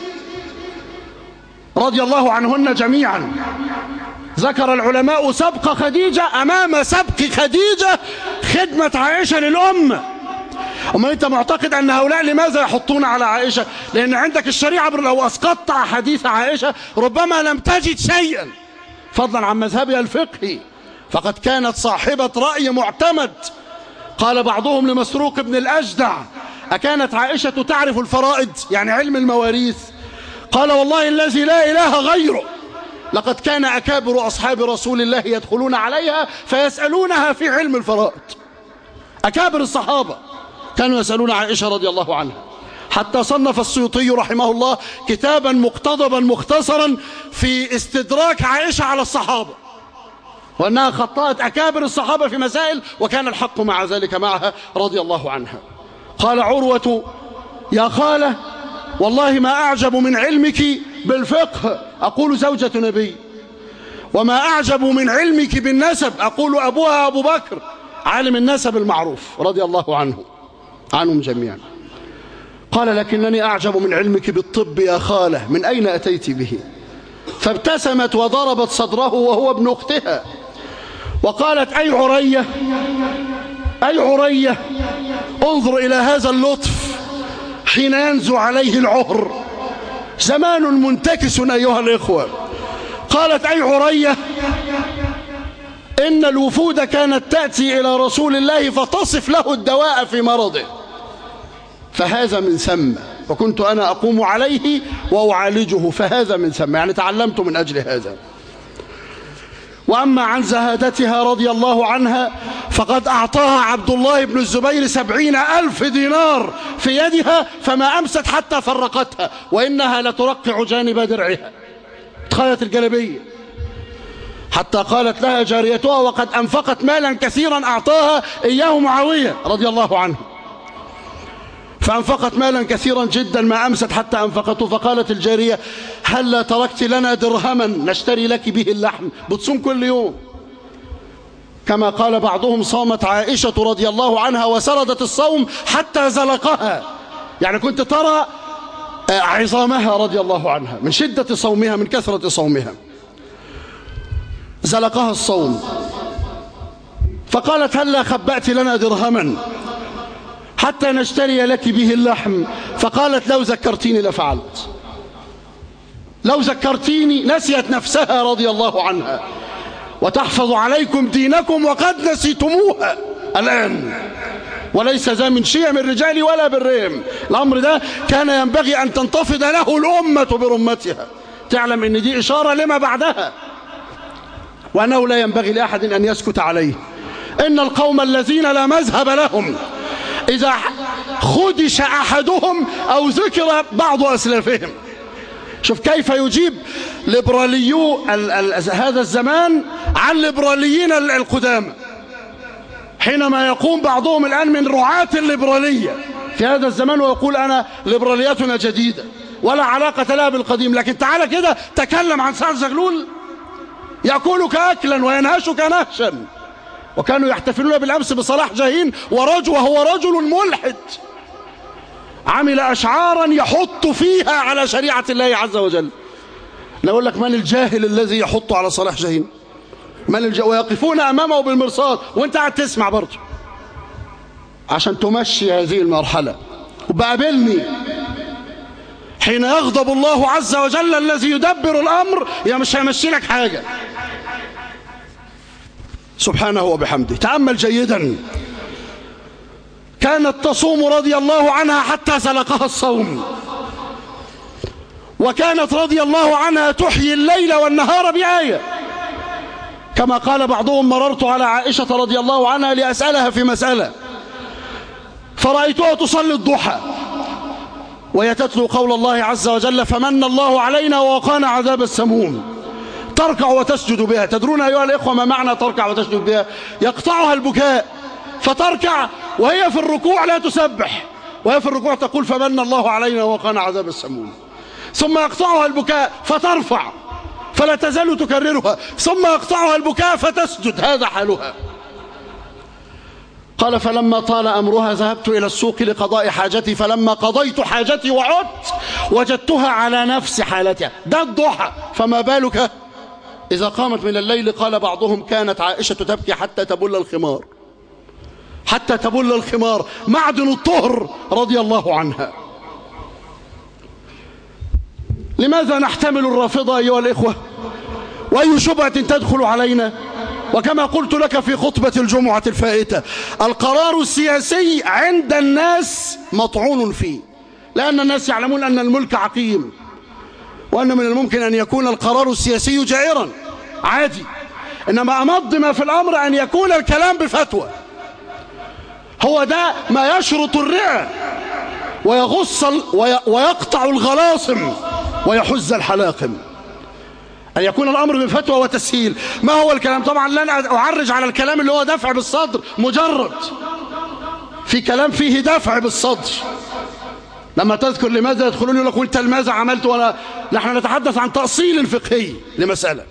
رضي الله عنهن جميعا؟ ذكر العلماء سبق خديجة أمام سبق خديجة خدمة عائشة للأمة. أما أنت معتقد أن هؤلاء لماذا يحطون على عائشة؟ لأن عندك الشريعة لو أسقطت حديث عائشة ربما لم تجد شيئا، فضلا عن مذهبها الفقهي، فقد كانت صاحبة رأي معتمد. قال بعضهم لمسروق بن الأجدع: أكانت عائشة تعرف الفرائض، يعني علم المواريث؟ قال: والله الذي لا إله غيره، لقد كان أكابر أصحاب رسول الله يدخلون عليها فيسألونها في علم الفرائض. أكابر الصحابة كانوا يسألون عائشة رضي الله عنها، حتى صنف السيوطي رحمه الله كتابا مقتضبا مختصرا في استدراك عائشة على الصحابة، وأنها خطأت أكابر الصحابة في مسائل وكان الحق مع ذلك معها رضي الله عنها. قال عروة: يا خالة، والله ما أعجب من علمك بالفقه، أقول زوجة نبي، وما أعجب من علمك بالنسب، أقول أبوها أبو بكر عالم النسب المعروف رضي الله عنهم جميعا. قال: لكنني أعجب من علمك بالطب يا خالة، من أين أتيت به؟ فابتسمت وضربت صدره وهو ابن أختها وقالت: أي عرية، أي عرية، انظر إلى هذا اللطف حين ينزو عليه العهر، زمان منتكس أيها الإخوة. قالت: أي عرية، إن الوفود كانت تأتي إلى رسول الله فتصف له الدواء في مرضه، فهذا من ثم، وكنت أنا أقوم عليه وأعالجه، فهذا من ثم، يعني تعلمت من أجل هذا. وأما عن زهادتها رضي الله عنها فقد أعطاها عبد الله بن الزبير 70,000 دينار في يدها فما أمست حتى فرقتها، وإنها لترقع جانب درعها، تخيط الجلبية، حتى قالت لها جاريتها وقد أنفقت مالا كثيرا أعطاها إياه معاوية رضي الله عنه، فأنفقت مالا كثيرا جدا ما أمست حتى أنفقته. فقالت الجارية: هل تركت لنا درهما نشتري لك به اللحم؟ بتصوم كل يوم. كما قال بعضهم: صامت عائشة رضي الله عنها وسردت الصوم حتى زلقها، يعني كنت ترى عظامها رضي الله عنها من شدة صومها، من كثرة صومها زلقها الصوم. فقالت: هل خبأت لنا درهما حتى نشتري لك به اللحم؟ فقالت: لو ذكرتيني لفعلت، لو ذكرتيني. نسيت نفسها رضي الله عنها، وتحفظ عليكم دينكم وقد نسيتموها الآن، وليس ذا من شيء من الرجال ولا بالرهم. الأمر ده كان ينبغي أن تنتفض له الأمة برمتها، تعلم أن دي إشارة لما بعدها، وأنه لا ينبغي لأحد أن يسكت عليه. إن القوم الذين لا مذهب لهم إذا خدش أحدهم أو ذكر بعض أسلافهم. شوف كيف يجيب ليبراليو هذا الزمان عن ليبراليين القدامى، حينما يقوم بعضهم الآن من رعاة الليبرالية في هذا الزمان ويقول: أنا ليبرالياتنا جديدة ولا علاقة لها بالقديم. لكن تعالى كده تكلم عن سعد زغلول، يأكلك أكلا وينهشك نهشا. وكانوا يحتفلون بالأمس بصلاح جاهين وهو رجل ملحد عمل أشعارا يحط فيها على شريعة الله عز وجل. نقول لك: من الجاهل الذي يحط على صلاح جاهين؟ ويقفون أمامه بالمرصاد وانت قاعد تسمع برضه عشان تمشي هذه المرحلة. وبقابلني حين يغضب الله عز وجل الذي يدبر الأمر، يا مش هيمشي لك حاجة سبحانه وبحمده. تأمل جيدا، كانت تصوم رضي الله عنها حتى زلقها الصوم، وكانت رضي الله عنها تحيي الليل والنهار بآية، كما قال بعضهم: مررت على عائشة رضي الله عنها لأسألها في مسألة فرأيتها تصلي الضحى وهي تتلو قول الله عز وجل: فمن الله علينا ووقانا عذاب السموم، تركع وتسجد بها. تدرون أيها الإخوة ما معنى تركع وتسجد بها؟ يقطعها البكاء، فتركع وهي في الركوع لا تسبح، وهي في الركوع تقول: فمن الله علينا ووقانا عذاب السموم. ثم يقطعها البكاء فترفع فلا تزال تكررها، ثم يقطعها البكاء فتسجد. هذا حالها. قال: فلما طال أمرها ذهبت إلى السوق لقضاء حاجتي، فلما قضيت حاجتي وعدت وجدتها على نفس حالتها. ده الضحى، فما بالك إذا قامت من الليل؟ قال بعضهم: كانت عائشة تبكي حتى تبل الخمار، حتى تبل الخمار، معدن الطهر رضي الله عنها. لماذا نحتمل الرافضة أيها الإخوة؟ وأي شبهة تدخل علينا؟ وكما قلت لك في خطبة الجمعة الفائتة، القرار السياسي عند الناس مطعون فيه، لأن الناس يعلمون أن الملك عقيم، وأن من الممكن أن يكون القرار السياسي جائرا عادي، إنما أمض ما في الأمر أن يكون الكلام بفتوى. هو ده ما يشرط الرئة ويغص ويقطع الغلاصم ويحز الحلاقم، أن يكون الأمر بفتوى وتسهيل. ما هو الكلام؟ طبعا لن أعرج على الكلام اللي هو دفع بالصدر مجرد، في كلام فيه دفع بالصدر. لما تذكر لماذا يدخلون يقول لك: وانت لماذا عملت؟ نحن نتحدث عن تأصيل فقهي لمسألة.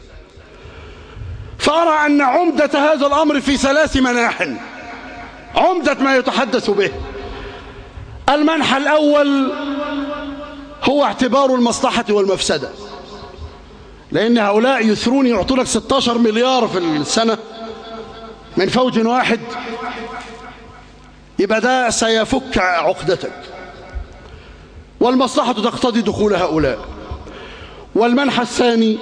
فأرى أن عمدة هذا الأمر في 3 مناح، عمدة ما يتحدث به. المنحى الأول هو اعتبار المصلحة والمفسدة، لأن هؤلاء يثرون يعطونك 16 مليار في السنة من فوج واحد، يبقى ده سيفك عقدتك، والمصلحة تقتضي دخول هؤلاء. والمنحى الثاني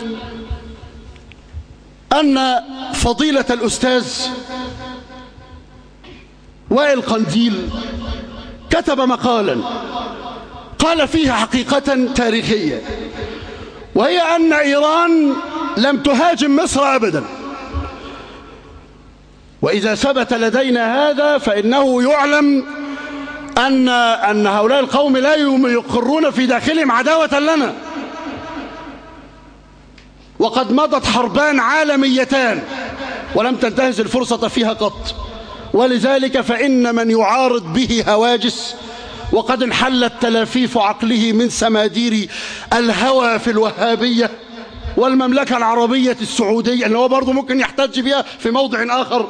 أن فضيلة الأستاذ وائل قنديل كتب مقالا قال فيها حقيقة تاريخية، وهي أن إيران لم تهاجم مصر أبدا. وإذا ثبت لدينا هذا فإنه يعلم أن هؤلاء القوم لا يقرون في داخلهم عداوة لنا، وقد مضت حربان عالميتان ولم تنتهز الفرصة فيها قط. ولذلك فإن من يعارض به هواجس، وقد انحلت تلافيف عقله من سمادير الهوى في الوهابية والمملكة العربية السعودية، اللي هو برضه ممكن يحتج بها في موضع آخر،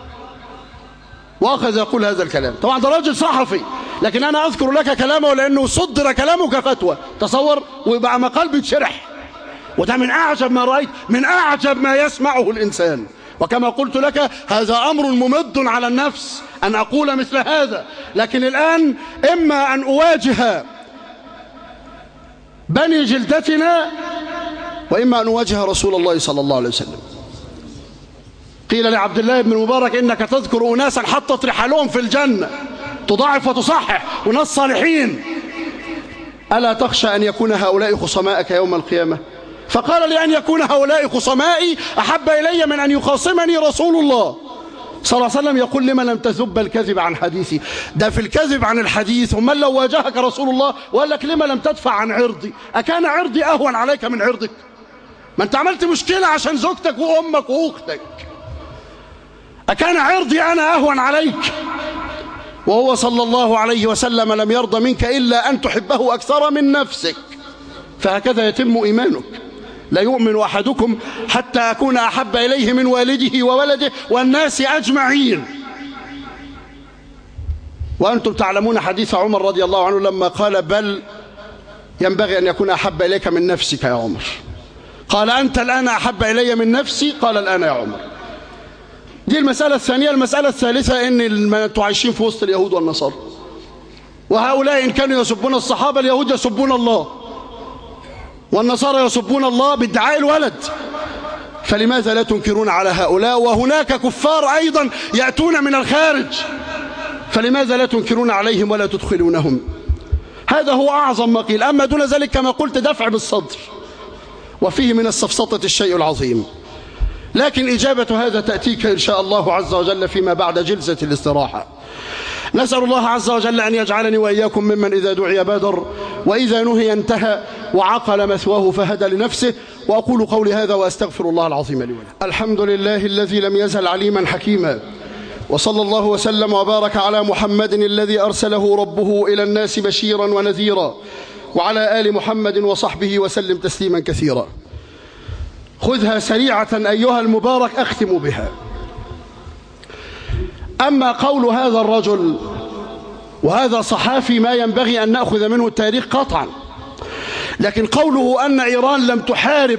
وأخذ يقول هذا الكلام. طبعا ده راجل صحفي، لكن أنا أذكر لك كلامه لأنه صدر كلامه كفتوى، تصور، ويبقى مقال بيتشرح، وده من أعجب ما رأيت، من أعجب ما يسمعه الإنسان. وكما قلت لك هذا أمر ممد على النفس أن أقول مثل هذا، لكن الآن إما أن أواجه بني جلدتنا، وإما أن أواجه رسول الله صلى الله عليه وسلم. قيل لعبد الله بن مبارك: إنك تذكر أناسا حطت رحالهم في الجنة، تضاعف وتصحح، وناس صالحين، ألا تخشى أن يكون هؤلاء خصماءك يوم القيامة؟ فقال: لأن يكون هؤلاء خصمائي أحب إلي من أن يخاصمني رسول الله صلى الله عليه وسلم. يقول: لما لم تذب الكذب عن حديثي؟ ده في الكذب عن الحديث. ومن لو واجهك رسول الله وقال لك: لما لم تدفع عن عرضي؟ أكان عرضي أهون عليك من عرضك؟ ما أنت عملت مشكلة عشان زوجتك وأمك وأختك، أكان عرضي أنا أهون عليك؟ وهو صلى الله عليه وسلم لم يرضى منك إلا أن تحبه أكثر من نفسك. فهكذا يتم إيمانك. لا يؤمن أحدكم حتى أكون أحب إليه من والده وولده والناس أجمعين. وأنتم تعلمون حديث عمر رضي الله عنه لما قال: بل ينبغي أن يكون أحب إليك من نفسك يا عمر. قال: أنت الآن أحب إلي من نفسي؟ قال: الآن يا عمر. دي المسألة الثانية. المسألة الثالثة إن أنتم عايشين في وسط اليهود والنصارى، وهؤلاء إن كانوا يسبون الصحابة، اليهود يسبون الله، والنصارى يسبون الله بادعاء الولد. فلماذا لا تنكرون على هؤلاء؟ وهناك كفار أيضا يأتون من الخارج، فلماذا لا تنكرون عليهم ولا تدخلونهم؟ هذا هو أعظم ما قيل. أما دون ذلك كما قلت دفع بالصدر، وفيه من السفسطة الشيء العظيم. لكن إجابة هذا تأتيك إن شاء الله عز وجل فيما بعد جلسة الاستراحة. نسأل الله عز وجل أن يجعلني وإياكم ممن إذا دعي بادر وإذا نهي انتهى وعقل مثواه فهدى لنفسه. وأقول قولي هذا وأستغفر الله العظيم لي ولكم. الحمد لله الذي لم يزل عليما حكيما، وصلى الله وسلم وبارك على محمد الذي أرسله ربه إلى الناس بشيرا ونذيرا، وعلى آل محمد وصحبه وسلم تسليما كثيرا. خذها سريعة أيها المبارك أختم بها. أما قول هذا الرجل وهذا صحافي ما ينبغي أن نأخذ منه التاريخ قطعا، لكن قوله أن إيران لم تحارب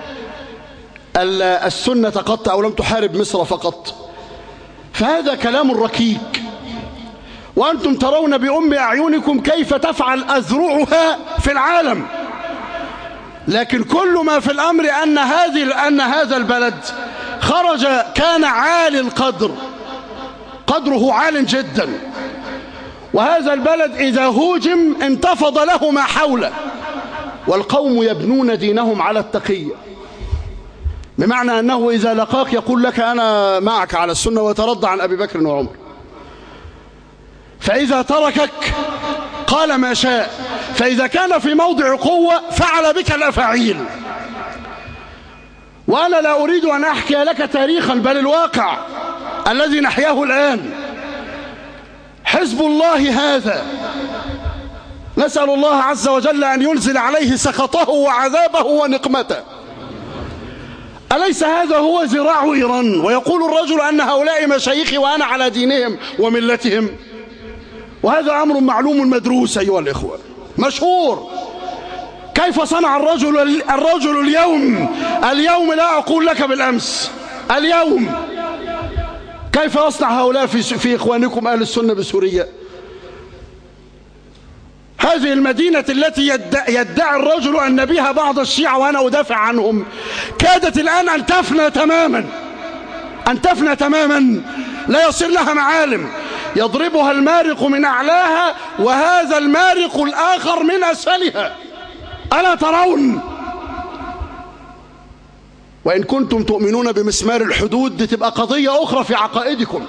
السنة قط أو لم تحارب مصر فقط، فهذا كلام ركيك، وأنتم ترون بأم أعينكم كيف تفعل أذرعها في العالم. لكن كل ما في الأمر أن هذا البلد خرج كان عالي القدر، قدره عال جدا، وهذا البلد إذا هوجم انتفض له ما حوله، والقوم يبنون دينهم على التقية، بمعنى أنه إذا لقاك يقول لك أنا معك على السنة ويترضى عن أبي بكر وعمر، فإذا تركك قال ما شاء، فإذا كان في موضع قوة فعل بك الأفاعيل. وأنا لا أريد أن أحكي لك تاريخا بل الواقع الذي نحياه الآن. حزب الله هذا نسأل الله عز وجل أن ينزل عليه سخطه وعذابه ونقمته. أليس هذا هو ذراع إيران؟ ويقول الرجل أن هؤلاء مشايخي وأنا على دينهم وملتهم، وهذا أمر معلوم مدروس أيها الإخوة، مشهور. كيف صنع الرجل اليوم لا أقول لك بالأمس، اليوم كيف يصنع هؤلاء في إخوانكم أهل السنة بسوريا؟ هذه المدينة التي يدعي الرجل أن بها بعض الشيعة وأنا أدافع عنهم كادت الآن أن تفنى تماما، أن تفنى تماما، لا يصير لها معالم، يضربها المارق من أعلاها وهذا المارق الآخر من أسفلها، ألا ترون؟ وإن كنتم تؤمنون بمسمار الحدود دي تبقى قضية أخرى في عقائدكم.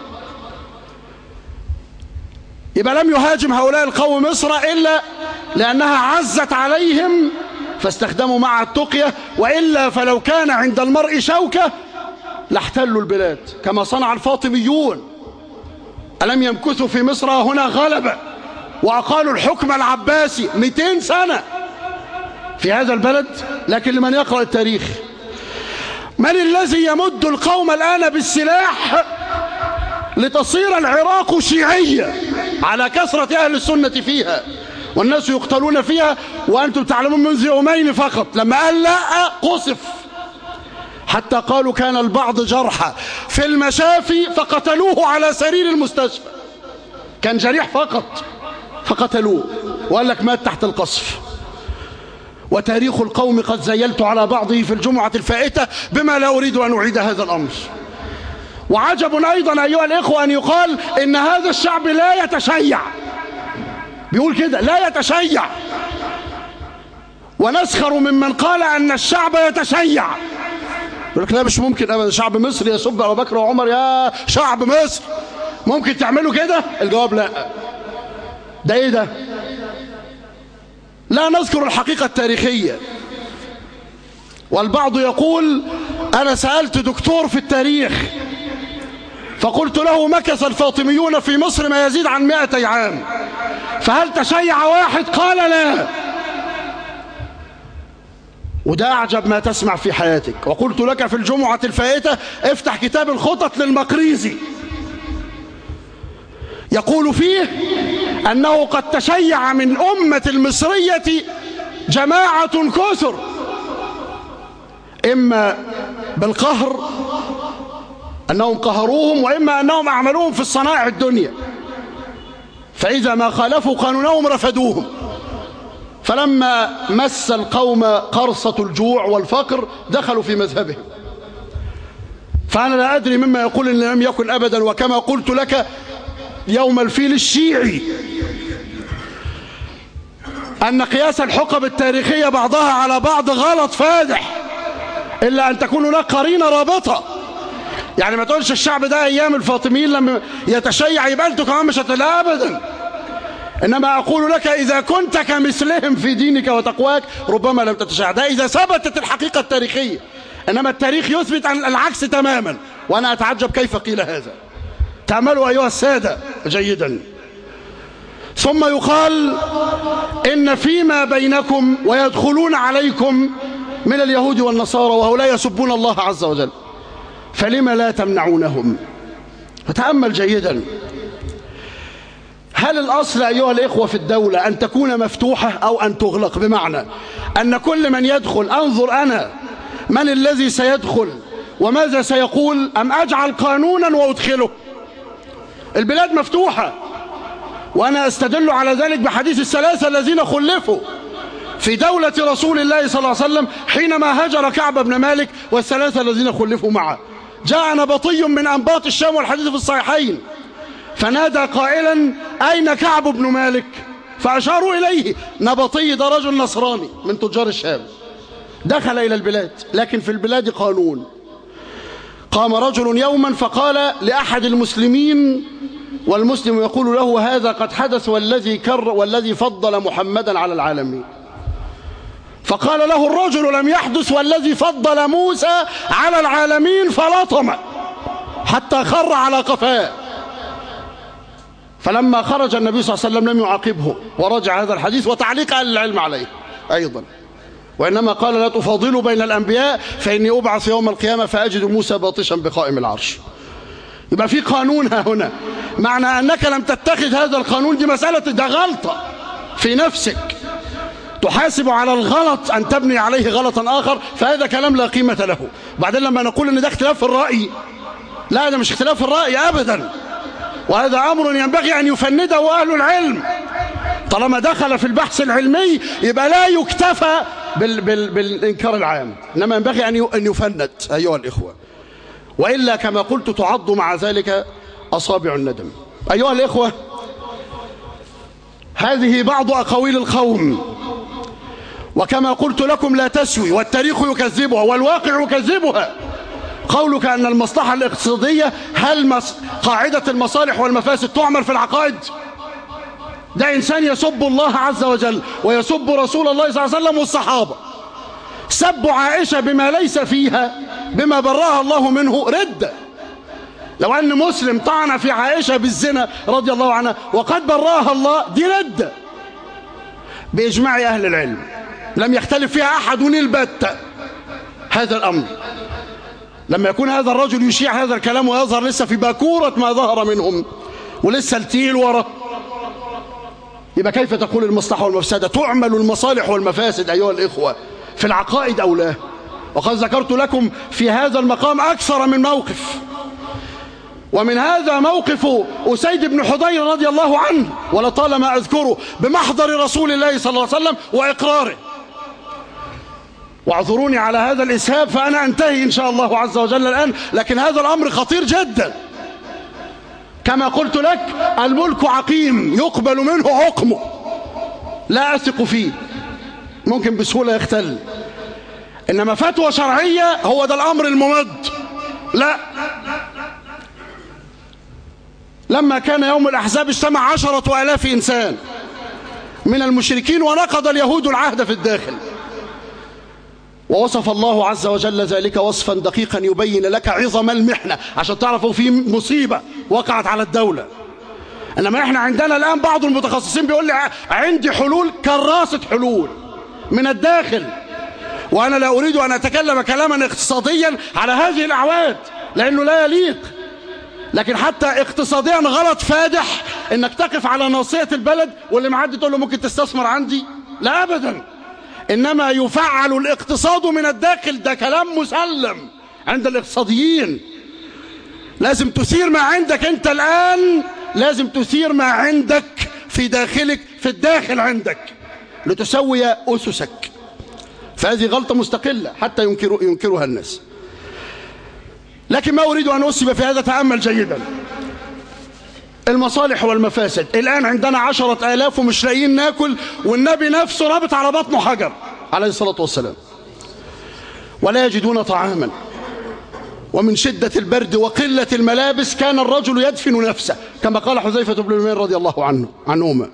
يبقى لم يهاجم هؤلاء القوم مصر إلا لأنها عزت عليهم فاستخدموا مع التقية، وإلا فلو كان عند المرء شوكة لاحتلوا البلاد كما صنع الفاطميون. ألم يمكثوا في مصر هنا غلبة وأقالوا الحكم العباسي 200 سنة في هذا البلد؟ لكن لمن يقرأ التاريخ، من الذي يمد القوم الآن بالسلاح لتصير العراق شيعية على كثرة أهل السنة فيها والناس يقتلون فيها؟ وأنتم تعلمون منذ يومين فقط لما قال لا قصف، حتى قالوا كان البعض جرحى في المشافي فقتلوه على سرير المستشفى، كان جريح فقط فقتلوه وقال لك مات تحت القصف. وتاريخ القوم قد زيلت على بعضه في الجمعة الفائتة بما لا أريد أن أعيد هذا الأمر. وعجب أيضا أيها الإخوة أن يقال إن هذا الشعب لا يتشيع، بيقول كده لا يتشيع، ونسخر ممن قال أن الشعب يتشيع. يقول لك لا مش ممكن أبدا، شعب مصر يسب أبو بكر وعمر، يا شعب مصر ممكن تعملوا كده؟ الجواب لا. ده إيه ده؟ لا نذكر الحقيقة التاريخية. والبعض يقول أنا سألت دكتور في التاريخ فقلت له مكث الفاطميون في مصر ما يزيد عن 200 عام، فهل تشيع واحد؟ قال لا. وده أعجب ما تسمع في حياتك. وقلت لك في الجمعة الفائتة افتح كتاب الخطط للمقريزي، يقول فيه أنه قد تشيع من أمة المصرية جماعة كثر، إما بالقهر أنهم قهروهم، وإما أنهم أعملوهم في الصنائع الدنيا، فإذا ما خالفوا قانونهم رفدوهم. فلما مس القوم قرصة الجوع والفقر دخلوا في مذهبهم. فأنا لا أدري مما يقول إن لم يكن أبدا. وكما قلت لك يوم الفيل الشيعي أن قياس الحقب التاريخية بعضها على بعض غلط فادح، إلا أن تكون هناك قرينة رابطة. يعني ما تقولش الشعب ده أيام الفاطميين لما يتشيع يبقى أنتوا كمان مش لا أبدا. إنما أقول لك إذا كنت كمثلهم في دينك وتقواك ربما لم تتشيع، ده إذا ثبتت الحقيقة التاريخية. إنما التاريخ يثبت عن العكس تماما، وأنا أتعجب كيف قيل هذا. تعملوا أيها السادة جيدا. ثم يقال إن فيما بينكم ويدخلون عليكم من اليهود والنصارى وهؤلاء يسبون الله عز وجل، فلما لا تمنعونهم؟ فتأمل جيدا. هل الأصل أيها الإخوة في الدولة أن تكون مفتوحة أو أن تغلق؟ بمعنى أن كل من يدخل أنظر أنا من الذي سيدخل وماذا سيقول، أم أجعل قانونا وأدخله؟ البلاد مفتوحة، وأنا أستدل على ذلك بحديث الثلاثة الذين خلفوا في دولة رسول الله صلى الله عليه وسلم حينما هاجر كعب بن مالك والثلاثة الذين خلفوا معه. جاء نبطي من أنباط الشام والحديث في الصحيحين فنادى قائلا أين كعب بن مالك؟ فأشاروا إليه. نبطي ده رجل نصراني من تجار الشام دخل إلى البلاد، لكن في البلاد قانون. قام رجل يوما فقال لأحد المسلمين والمسلم يقول له هذا قد حدث والذي فضل محمدا على العالمين. فقال له الرجل لم يحدث والذي فضل موسى على العالمين، فلطم حتى خر على قفاه. فلما خرج النبي صلى الله عليه وسلم لم يعاقبه، ورجع هذا الحديث وتعليق أهل العلم عليه أيضا، وإنما قال لا تفاضلوا بين الأنبياء فإني أبعث يوم القيامة فأجد موسى باطشا بقائم العرش. يبقى في قانون هنا، معنى أنك لم تتخذ هذا القانون دي مسألة، ده غلطة في نفسك تحاسب على الغلط أن تبني عليه غلطا آخر، فهذا كلام لا قيمة له. بعدين لما نقول أن ده اختلاف في الرأي، لا ده مش اختلاف في الرأي أبدا، وهذا أمر ينبغي أن يفنده أهل العلم. طالما دخل في البحث العلمي يبقى لا يكتفى بالإنكار العام، إنما ينبغي أن يفند أيها الإخوة، وإلا كما قلت تعض مع ذلك أصابع الندم. أيها الإخوة، هذه بعض أقاويل القوم، وكما قلت لكم لا تسوي، والتاريخ يكذبها والواقع يكذبها. قولك أن المصلحة الاقتصادية، هل قاعدة المصالح والمفاسد تعمل في العقائد؟ ده إنسان يسب الله عز وجل ويسب رسول الله صلى الله عليه وسلم والصحابة. سب عائشة بما ليس فيها بما براها الله منه ردة. لو أن مسلم طعن في عائشة بالزنا رضي الله عنها وقد براها الله، دي ردة بإجماع أهل العلم، لم يختلف فيها أحد البتة. هذا الأمر لما يكون هذا الرجل يشيع هذا الكلام ويظهر لسه في باكورة ما ظهر منهم ولسه التيل ورا، يبقى كيف تقول المصلحة والمفسدة؟ تعمل المصالح والمفاسد أيها الإخوة في العقائد أو لا؟ وقد ذكرت لكم في هذا المقام أكثر من موقف، ومن هذا موقف أسيد بن حضير رضي الله عنه، ولطالما أذكره بمحضر رسول الله صلى الله عليه وسلم وإقراره. واعذروني على هذا الإسهاب فأنا أنتهي إن شاء الله عز وجل الآن، لكن هذا الأمر خطير جدا. كما قلت لك الملك عقيم يقبل منه حكمه، لا أثق فيه، ممكن بسهولة يختل. إنما فتوى شرعية هو ده الأمر الممد، لا. لما كان يوم الأحزاب اجتمع 10,000 إنسان من المشركين ونقض اليهود العهد في الداخل، ووصف الله عز وجل ذلك وصفا دقيقا يبين لك عظم المحنة عشان تعرفوا في مصيبة وقعت على الدولة. إنما إحنا عندنا الآن بعض المتخصصين بيقول لي عندي حلول، كراسة حلول من الداخل، وأنا لا أريد أن أتكلم كلاما اقتصاديا على هذه الأعواد لأنه لا يليق، لكن حتى اقتصاديا غلط فادح إنك تقف على ناصية البلد واللي معدي تقول له ممكن تستثمر عندي، لا أبدا. إنما يفعل الاقتصاد من الداخل، ده كلام مسلم عند الاقتصاديين. لازم تثير ما عندك أنت الآن، لازم تثير ما عندك في داخلك، في الداخل عندك، لتسوي أسسك. فهذه غلطة مستقلة حتى ينكرها الناس. لكن ما أريد أن أسب في هذا، تأمل جيدا. المصالح والمفاسد. الآن عندنا 10,000 ومش لاقيين ناكل، والنبي نفسه رابط على بطنه حجر عليه الصلاة والسلام، ولا يجدون طعاما، ومن شدة البرد وقلة الملابس كان الرجل يدفن نفسه كما قال حذيفة بن اليمان رضي الله عنهما.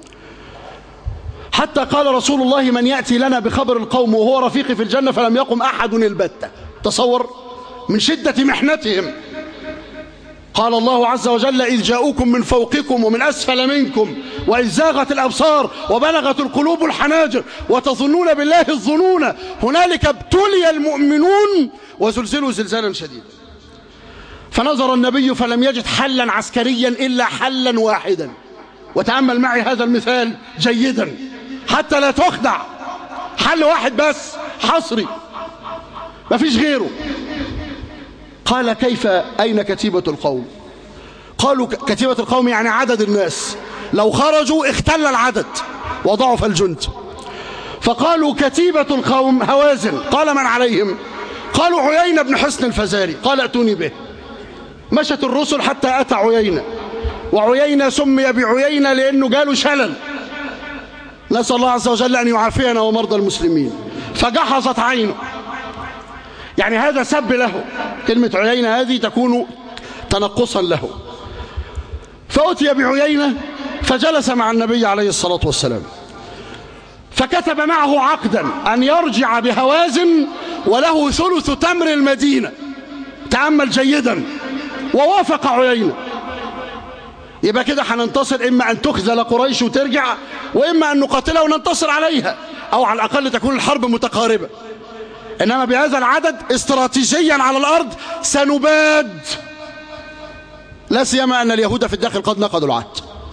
حتى قال رسول الله: من يأتي لنا بخبر القوم وهو رفيقي في الجنة فلم يقم أحد البتة. تصور من شدة محنتهم. قال الله عز وجل: إذ جاءوكم من فوقكم ومن أسفل منكم وإذ زاغت الأبصار وبلغت القلوب الحناجر وتظنون بالله الظنون هنالك ابتلي المؤمنون وزلزلوا زلزالا شديدا. فنظر النبي فلم يجد حلا عسكريا إلا حلا واحدا. وتأمل معي هذا المثال جيدا حتى لا تخدع. حل واحد بس حصري ما فيش غيره. قال: كيف أين كتيبة القوم؟ قالوا: كتيبة القوم يعني عدد الناس، لو خرجوا اختل العدد وضعف الجند. فقالوا: كتيبة القوم هوازن. قال: من عليهم؟ قالوا: عيينة بن حصن الفزاري. قال: ائتوني به. مشت الرسل حتى أتى عيينة، وعيينة سمي بعيينة لأنه جاله شلل، نسأل الله عز وجل أن يعافينا ومرضى المسلمين. فجحظت عينه، يعني هذا سب له، كلمة عيينة هذه تكون تنقصا له. فأتي بعيينة فجلس مع النبي عليه الصلاة والسلام، فكتب معه عقدا أن يرجع بهوازن وله ثلث تمر المدينة. تأمل جيدا. ووافق عيينة. يبقى كده هننتصر، إما أن تخذل قريش وترجع، وإما أن نقاتلها وننتصر عليها، أو على الأقل تكون الحرب متقاربة. إنما بهذا العدد استراتيجيا على الأرض سنباد، لا سيما أن اليهود في الداخل قد نقضوا العهد.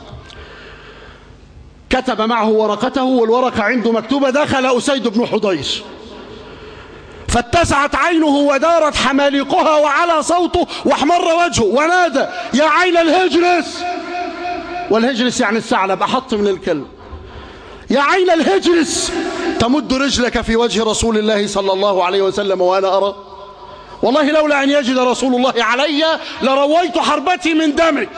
كتب معه ورقته، والورقة عنده مكتوبة: دخل أسيد بن حضير. فاتسعت عينه ودارت حمالقها وعلى صوته واحمر وجهه ونادى: يا عين الهجرس. والهجرس يعني الثعلب، أحط من الكلب. يا عين الهجرس، تمد رجلك في وجه رسول الله صلى الله عليه وسلم وأنا أرى؟ والله لولا أن يجد رسول الله علي لرويت حربتي من دمك.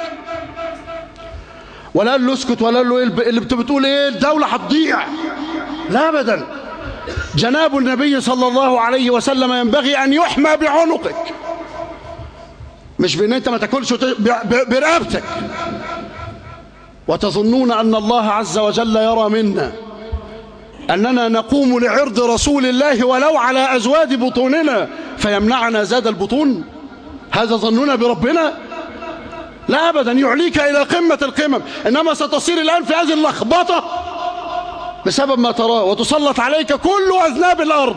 ولا قال له اسكت، ولا قال له اللي بتقول ايه، الدولة هتضيع. لا أبدا. جناب النبي صلى الله عليه وسلم ينبغي أن يحمى بعنقك، مش بأن أنت ما تاكلش برقبتك. وتظنون أن الله عز وجل يرى منا أننا نقوم لعرض رسول الله ولو على أزواد بطوننا فيمنعنا زاد البطون؟ هذا ظننا بربنا؟ لا أبدا. يعليك إلى قمة القمم، إنما ستصير الآن في هذه اللخبطة بسبب ما تراه، وتسلط عليك كل أذناب الأرض.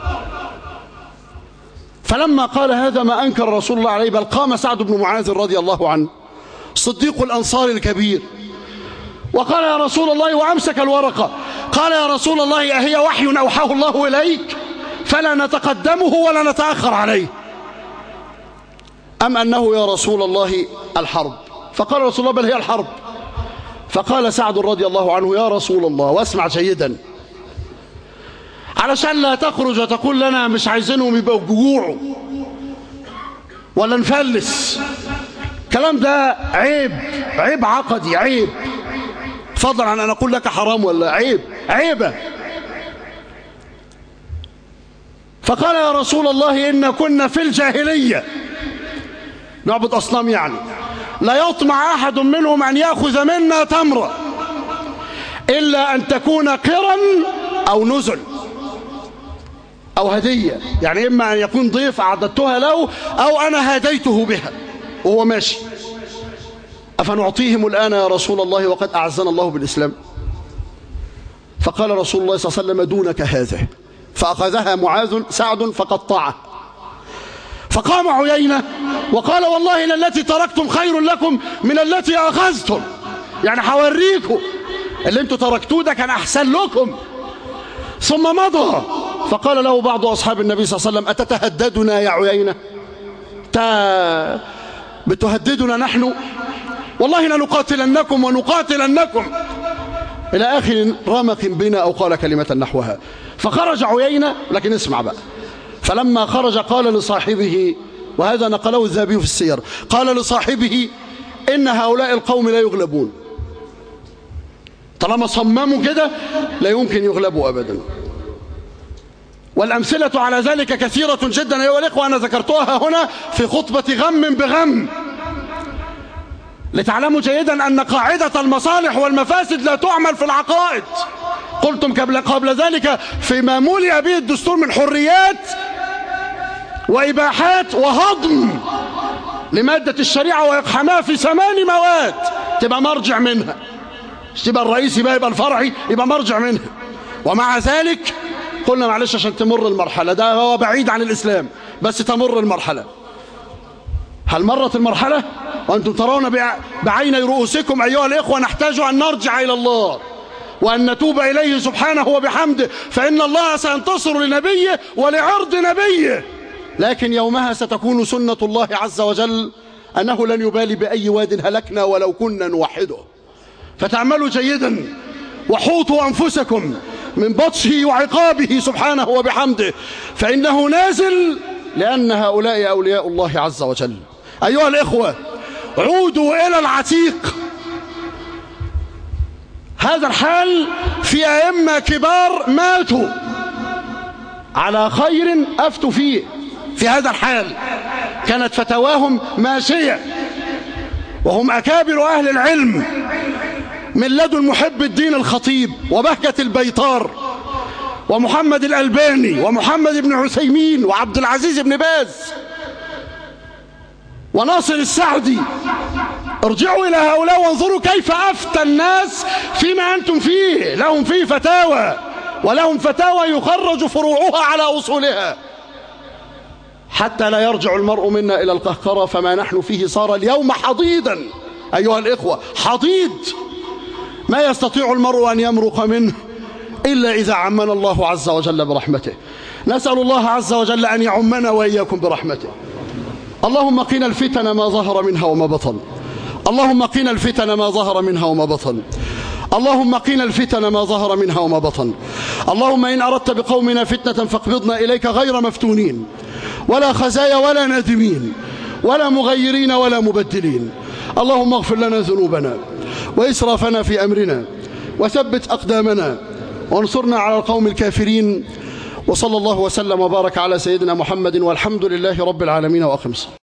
فلما قال هذا ما أنكر رسول الله عليه، بل قام سعد بن معاذ رضي الله عنه صديق الأنصار الكبير وقال: يا رسول الله، وأمسك الورقة. قال: يا رسول الله، أهي وحي أوحاه الله إليك فلا نتقدمه ولا نتأخر عليه، أم أنه يا رسول الله الحرب؟ فقال رسول الله: بل هي الحرب. فقال سعد رضي الله عنه: يا رسول الله، واسمع جيدا، علشان لا تخرج وتقول لنا مش عايزينهم يبقوا جوعوا ولا نفلس. الكلام ده عيب، عيب عقدي، عيب، فضلا عن أن أقول لك حرام ولا عيب، عيبة. فقال: يا رسول الله، إن كنا في الجاهلية نعبد أصنام، يعني لا يطمع أحد منهم أن يأخذ منا تمرة إلا أن تكون قرا أو نزل أو هدية، يعني إما أن يكون ضيف أعددتها له أو أنا هديته بها وهو ماشي. أفنعطيهم الآن يا رسول الله وقد أعزنا الله بالإسلام؟ فقال رسول الله صلى الله عليه وسلم: دونك هذا. فأخذها معاذ سعد فقطعه. فقام عيينة وقال: والله للتي تركتم خير لكم من التي أخذتم، يعني حوريكم اللي انتم تركتوه ده كان أحسن لكم. ثم مضى. فقال له بعض أصحاب النبي صلى الله عليه وسلم: أتتهددنا يا عيينة؟ بتهددنا نحن؟ والله لنقاتلنكم ونقاتلنكم، إلى آخر رمق بنا أو قال كلمة نحوها. فخرج عيينة، لكن اسمع بقى. فلما خرج قال لصاحبه، وهذا نقله الذهبي في السير، قال لصاحبه: إن هؤلاء القوم لا يغلبون. طالما صمموا كده لا يمكن يغلبوا أبدا. والأمثلة على ذلك كثيرة جدا أيها الإخوة، أنا ذكرتها هنا في خطبة غم بغم، لتعلموا جيدا أن قاعدة المصالح والمفاسد لا تعمل في العقائد. قلتم قبل ذلك فيما ملئ به الدستور من حريات وإباحات وهضم لمادة الشريعة ويقحمها في 8 مواد تبقى مرجع منها، مش تبقى الرئيسي بقى، يبقى الفرعي، يبقى مرجع منها. ومع ذلك قلنا معلش عشان تمر المرحلة، ده هو بعيد عن الإسلام بس تمر المرحلة. هل مرت المرحلة؟ وأنتم ترون بعين رؤوسكم أيها الإخوة نحتاج أن نرجع إلى الله وأن نتوب إليه سبحانه وبحمده، فإن الله سينتصر لنبيه ولعرض نبيه. لكن يومها ستكون سنة الله عز وجل أنه لن يبالي بأي واد هلكنا ولو كنا نوحده. فتعملوا جيدا وحوطوا أنفسكم من بطشه وعقابه سبحانه وبحمده، فإنه نازل، لأن هؤلاء أولياء الله عز وجل. أيها الإخوة عودوا إلى العتيق. هذا الحال في أئمة كبار ماتوا على خير أفتوا فيه، في هذا الحال كانت فتواهم ماشية، وهم أكابر أهل العلم من لدن محب الدين الخطيب وبهجة البيطار ومحمد الألباني ومحمد بن عثيمين وعبد العزيز بن باز وناصر السعدي. ارجعوا إلى هؤلاء وانظروا كيف أفتى الناس فيما أنتم فيه. لهم فيه فتاوى، ولهم فتاوى يخرج فروعها على أصولها، حتى لا يرجع المرء منا إلى القهقرة. فما نحن فيه صار اليوم حضيضا أيها الإخوة، حضيض ما يستطيع المرء أن يمرق منه إلا إذا عمنا الله عز وجل برحمته. نسأل الله عز وجل أن يعمنا وإياكم برحمته. اللهم قنا الفتن ما ظهر منها وما بطن، اللهم قنا الفتن ما ظهر منها وما بطن، اللهم قنا الفتن ما ظهر منها وما بطن. اللهم إن أردت بقومنا فتنة فاقبضنا إليك غير مفتونين ولا خزايا ولا نادمين ولا مغيرين ولا مبدلين. اللهم اغفر لنا ذنوبنا وإسرافنا في أمرنا وثبت أقدامنا وانصرنا على القوم الكافرين. وصلى الله وسلم وبارك على سيدنا محمد، والحمد لله رب العالمين. وأقم الصلاة.